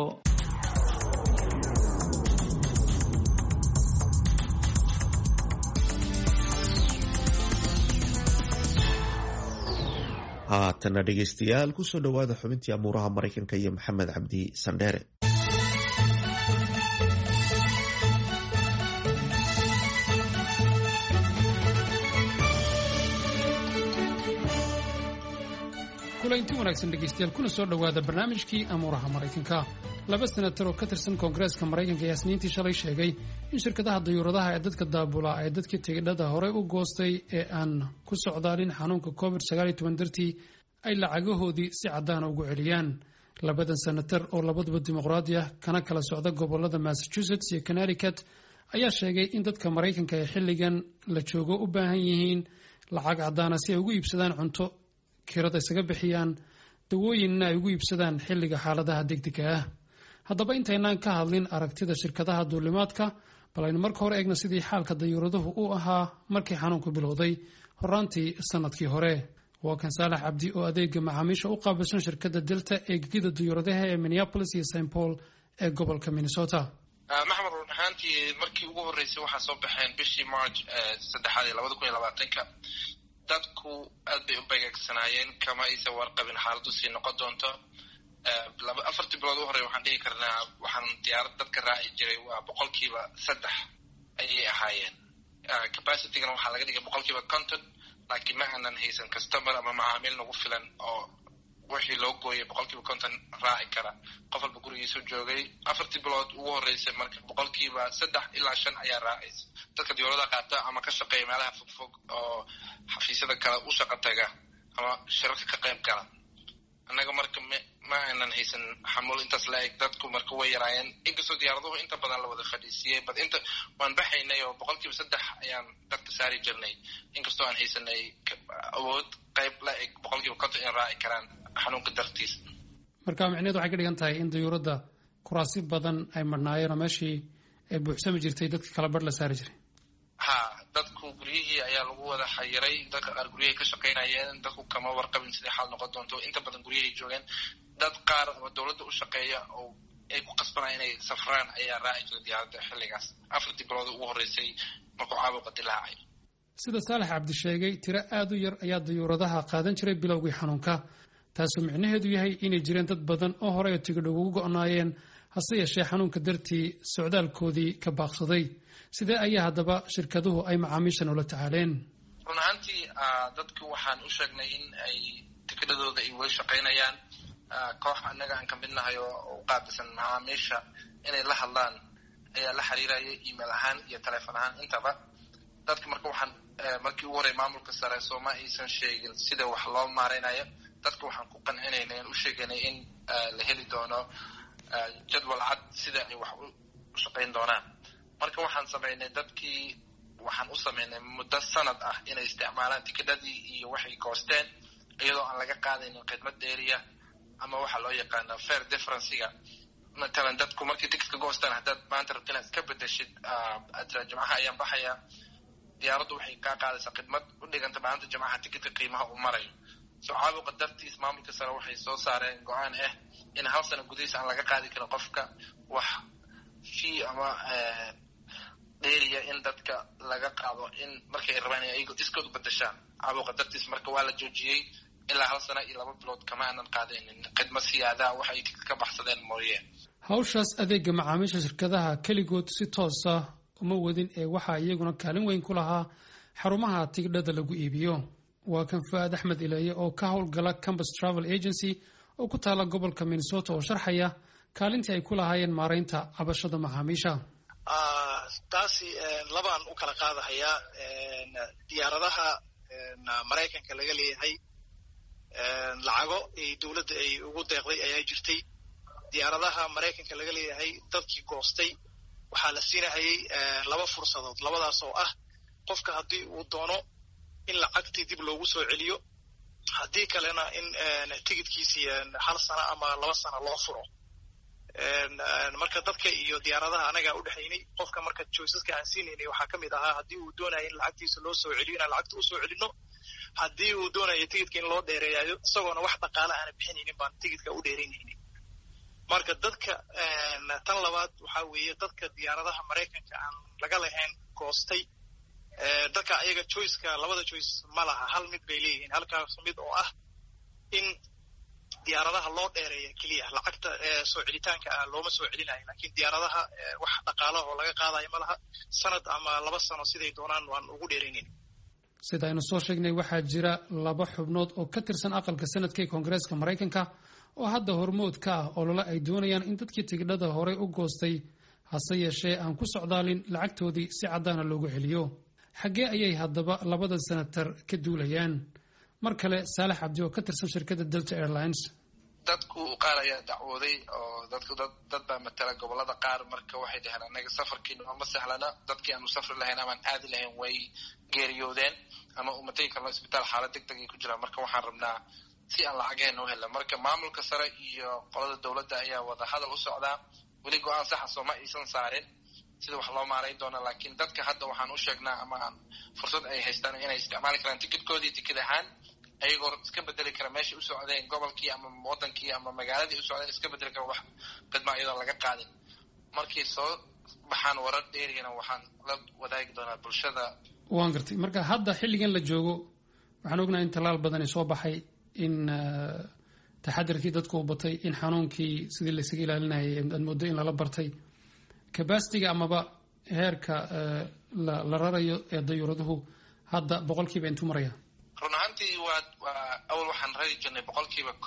Speaker 2: haatana dhegaystayaal kusoo dhowaada xubintii amuuraha maraykanka iyo maxamed cabdi sandheere
Speaker 3: kulanti wanaagsan dhegaystayaal kuna soo dhowaada barnaamijkii amuuraha maraykanka 2 senatar oo ka tirsan koongareeska maraykanka ayaa isniintii shalay sheegay in shirkadaha dayuuradaha ee dadka daabula ay dadkii tigidhada horey u goostay ee aan ku socdaalin xanuunka covid-19 dartii ay lacagahoodii si caddaana ugu celiyaan 2 senatar oo labaduba dimuqraadi ah kana kala socda gobolada Massachusetts iyo Connecticut ayaa sheegay in dadka maraykanka ee xilligan la joogo u baahan yihiin lacag caddaana si ay ugu iibsadaan cunto kirada isaga bixiyaan dawooyinna ay ugu iibsadaan xilliga xaaladaha degdega ah haddaba intaynaan ka hadlin aragtida shirkadaha duulimaadka bal aynu marka hore eegna sidii xaalka dayuuraduhu u ahaa markii xanuunku bilowday horaantii sanadkii hore waa kan saalax cabdi oo adeega macaamiisha u qaabilsan shirkadda delta ee gegida dayuuradaha ee Minneapolis iyo St Paul ee gobolka Minnesota
Speaker 5: maxamed run ahaantii markii ugu horeysay waxaa soo baxeen bishii March 3 dadku aad bay u beegagsanaayeen kama aysan warqabin xaaladdu sii noqon doonto 4 bilood u horey waxaan dhihi karnaa waxaan diyaarad dadka raaci jiray waa 3% ayay ahaayeen capacitygana waxaa laga dhigay 50%, laakiin ma aanan haysan customer ama macaamiil nagu filan oo wixii loo gooyay 50% raaci kara qof walba gurigiisu joogay 4 bilood ugu horeysay marka 3 ilaa 5 ayaa raacaysa dadka diyaaradaha qaata ama ka shaqeeya meelaha fogfog oo xafiisyada kale u shaqo taga ama shirarka ka qayb gala annaga marka ma aanan haysan xamuul intaas la eg dadku marka way yaraayeen inkastoo diyaaraduhu inta badan la wada fadhiisiyey bad inta waan baxaynay oo 3% ayaan dadka saari jirnay inkastoo aan haysanay awood qayb la eg 50% in raaci karaan xanuunka dartiis
Speaker 3: marka micnaheedu waxay ka dhigan tahay in dayuuradda kuraasi badan ay marnaayeen oo meeshii ay buuxsami jirtay dadka kala bar la saari jiray
Speaker 5: dadku guryihii ayaa lagu wada xayiray dadka qaar guryahay ka shaqaynayeen dadku kama warqabin sidii xal noqon doonto inta badan guryahay joogeen dad qaar oo dowladda u shaqeeya oo ay ku qasbanayeen inay safraan ayaa raaci jiray diyaaradda xilligaas 4 bilood ugu horeysay markuu caabuqa dilaacay
Speaker 3: sida saalax cabdi sheegay tiro aad u yar ayaa dayuuradaha qaadan jiray bilowgii xanuunka taasoo micnaheedu yahay inay jireen dad badan oo horey oo tigidh ugu go'naayeen hase yeeshee xanuunka dartii socdaalkoodii ka baaqsaday sidee ayaa haddaba shirkaduhu ay macaamiishan ula tacaaleen
Speaker 5: run ahaantii dadku waxaan u sheegnay in ay tikidhadooda ay weli shaqaynayaan koox annaga aan ka midnahay oo u qaabilsan macaamiisha inay la hadlaan ayaa la xiriiraya email ahaan iyo telefoon ahaan intaba dadka marka waxaan markii ugu horey maamulka sare sooma aysan sheegin sida wax loo maaraynayo dadka waxaan ku qancinaynay aan u sheegaynay in la heli doono jadwal cad sida ay wax u shaqayn doonaan marka waxaan samaynay dadkii waxaan u samaynay muddo sanad ah inay isticmaalaan tikidhadii iyo waxay goosteen iyadoo aan laga qaadaynin khidmad dheeriya ama waxa loo yaqaano fair differencega matalan dadku markii tikitka goostaan haddaad maanta rabto inaad iska bedeshid jimcaha ayaan baxayaa diyaaraddu waxay kaa qaadaysaa khidmad u dhiganta maalinta jimcaha tikitka qiimaha uu marayo soo caabuqa dartiis maamulka sare waxay soo saareen go-aan ah in 1 sano gudihiisa aan laga qaadi karin qofka wax fee ama dheeriya in dadka laga qaado in markay rabaan inay iskood u bedeshaan caabuqa dartiis marka waa la joojiyey ilaa 1 sano iyo 2 bilood kama aanan qaadaynin khidmad siyaada waxay ka baxsadeen mooye
Speaker 3: hawshaas adeega macaamiisha shirkadaha keligood si toos ah uma wadin ee waxaa iyaguna kaalin weyn ku lahaa xarumaha tigidhada lagu iibiyo waa kan Fuad Axmed Ilaye oo ka howlgala Campus Travel Agency oo ku taala gobolka Minnesota oo sharxaya kaalintii ay ku lahaayeen maareynta cabashada macaamiisha.
Speaker 4: taasi labaan u kala qaadahayaa diyaaradaha Mareykanka laga leeyahay lacago ay dawladda ay ugu deeqday ayaa jirtay. diyaaradaha Mareykanka laga leeyahay dadkii goostay waxaa la siinayay laba fursadood, labadaas oo ah qofka haddii uu doono in lacagtii dib loogu soo celiyo, haddii kalena in tigidhkiisii 1 sano ama 2 sano loo furo. marka dadka iyo diyaaradaha anaga u dhaxaynay qofka marka choiceska aan siinay waxaa kamid ahaa haddii uu doonayo in lacagtiisa loo soo celiyo in lacagta u soo celino, haddii uu doonayo tigidhka in loo dheereeyo isagoona wax dhaqaale aan bixinaynin baan tigidhka u dheereynaynin. marka dadka tan labaad waxaa weeye dadka diyaaradaha Mareykanka aan laga lahayn goostay, dadka ayaga choiceka labada choice ma laha, hal mid bay leeyihiin. halkaas mid oo ah in diyaaradaha loo dheereeyo keliya, lacagta soo celitaanka ah looma soo celinayo, laakiin diyaaradaha wax dhaqaalaha oo laga qaadayo ma laha, sanad ama 2 sano siday doonaan waan ugu dheeraynin.
Speaker 3: sida aynu soo sheegnay waxaa jira 2 xubnood oo ka tirsan aqalka sanadka ee Koongareeska Mareykanka oo hadda hormood ka ah olole ay doonayaan in dadkii tigidhada horey u goostay hase yeeshee aan ku socdaalin lacagtoodii si caddaana loogu celiyo. xaggee ayay haddaba 2 senatar ka duulayaan? mar kale Saalax Cabdi oo ka tirsan shirkadda Delta Airlines.
Speaker 5: dadku qaar ayaa dacwooday oo dad baa matala gobolada qaar, marka waxay dhaheen anaga safarkiina ma sahlana, dadkii aanu safri lahayn ama aan aadi lahayn way geeriyoodeen ama umatay kaloo isbitaal xaalad degdeg ay ku jiraan. marka waxaan rabnaa si aan lacageen u helno. marka maamulka sare iyo qolada dawladda ayaa wada hadal u socdaa, weli go-aan saxa soo ma aysan saarin sida wax loo maareyn doono, laakiin dadka hadda waxaan u sheegnaa ama aan fursad ay haystaan inay isticmaali karaan tikidhkoodii tikid ahaan, ayagoo iska bedeli kara meesha u socdeen gobolkii ama wadankii ama magaaladii u socdeen iska bedeli kara wax khidma iyadoo laga qaadin. markii soo baxaan warar dheeriyana waxaan la wadaagi doonaa bulshada.
Speaker 3: waan gartay. marka hadda xilligan la joogo waxaan ognahay in talaal badani soo baxay, in taxadarkii dadku u batay, in xanuunkii sidii laysaga ilaalinayay aad moodo in lala bartay. capacity-ga amaba heerka la rarayo ee dayuuraduhu hadda boqolkiiba intuu maraya?
Speaker 5: run ahaantii waa awal waxaan rari jirnay 50%,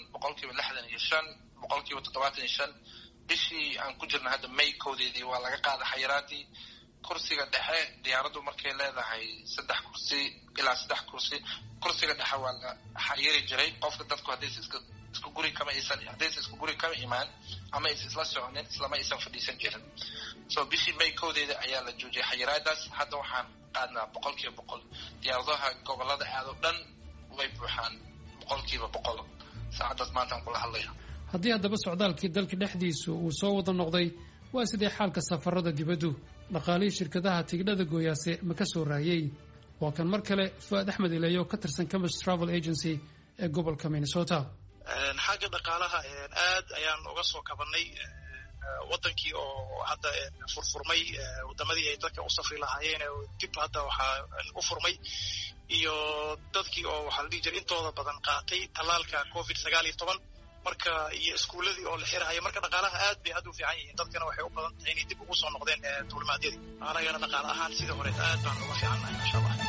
Speaker 5: 65%, 75%. bishii aan ku jirna hadda May koodeedii waa laga qaaday xayiraadii. kursiga dhexe diyaaraddu markay leedahay 3 kursi ilaa 3 kursi, kursiga dhexe waa la xayiri jiray qofka dadku haddii isku guri kama imaan ama isla soconin islama aysan fadhiisan jirin. bishii May koodeeda ayaa la joojiyay xayiraadaas. hadda waxaan qaadnaa 100%. diyaaradaha gobolada aad oo dhan way buuxaan 100%. saacadaas maanta aan kula hadlaya.
Speaker 3: haddii haddaba socdaalkii dalka dhexdiisu uu soo wada noqday, waa sidee xaalka safarada dibaddu? dhaqaalihii shirkadaha tigidhada gooyaase ma ka soo raayay? waa kan mar kale Fuad Axmed Ilaye oo ka tirsan Campus Travel Agency ee gobolka Minnesota.
Speaker 4: xagga dhaqaalaha aad ayaan uga soo kabanay. wadankii oo hadda furfurmay, wadamadii ay dadka u safri lahaayeen dib hadda waxaa u furmay, iyo dadkii oo waxaa la dhihi jiray intooda badan qaatay tallaalka COVID-19, marka iyo iskuuladii oo la xirahayo. marka dhaqaalaha aad bay hadda u fiican yihiin, dadkana waxay u badan tahay inay dib ugu soo noqdeen duulimaadyadii. anagana dhaqaale ahaan sidii hore aad baan uga fiicannahay insha allah.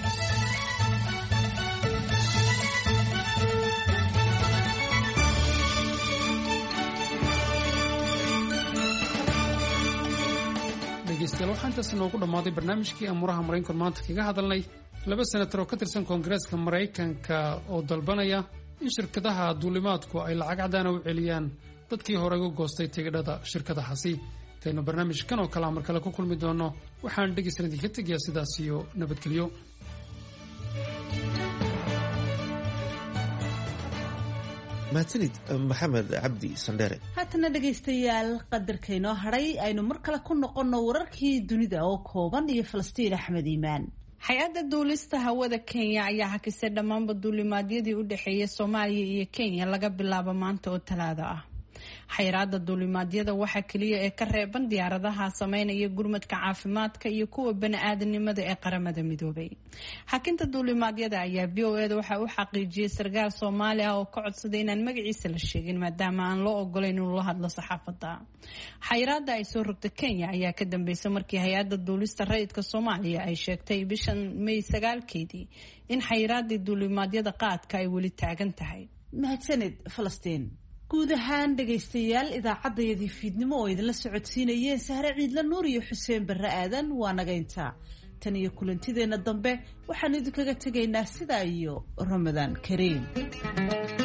Speaker 3: dhegeystayaal waxaa intaas inoogu dhammaaday barnaamijkii amuuraha Mareykanka maanta kaga hadalnay 2 senatar oo ka tirsan Koongareeska Mareykanka oo dalbanaya in shirkadaha duulimaadku ay lacag cadaan u celiyaan dadkii hore uga goostay tigidhada shirkadahaasi. intaynu barnaamijkan oo kale mar kale ku kulmi doono waxaan dhegeysan idinka tegayaa sidaas iyo nabadgelyo.
Speaker 2: mahadsanid maxamed cabdi sandheere.
Speaker 1: haatana dhegaystayaal qadarka inoo hadhay aynu mar kale ku noqonno wararkii dunida oo kooban iyo Falastiin Axmed Iimaan.
Speaker 6: hay-adda duulista hawada Kenya ayaa hakisay dhammaanba duulimaadyadii u dhexeeya Soomaaliya iyo Kenya laga bilaabo maanta oo Talaado ah. xayiraada duulimaadyada waxaa keliya ee ka reeban diyaaradaha sameynaya gurmadka caafimaadka iyo kuwa bani-aadanimada ee qaramada midoobay. xakinta duulimaadyada ayaa v o eda waxa uu xaqiijiyey sarkaal Soomaali ah oo ka codsaday inaan magaciisa la sheegin maadaama aan loo ogolayn inuu la hadlo saxaafadda. xayiraada ay soo rogtay Kenya ayaa ka dambeysay markii hay-adda duulista rayidka Soomaaliya ay sheegtay bishan May 9 in xayiraadii duulimaadyada qaadka ay weli taagan tahay.
Speaker 1: mahadsanid Falastiin. guud ahaan dhagaystayaal idaacadayadii fiidnimo oo idinla socodsiinayeen Sahre Ciidla Nuur iyo Xuseen Barre Aadan waa naga intaa. tan iyo kulantideena dambe waxaan idinkaga tegaynaa sidaa iyo Ramadaan Kariim.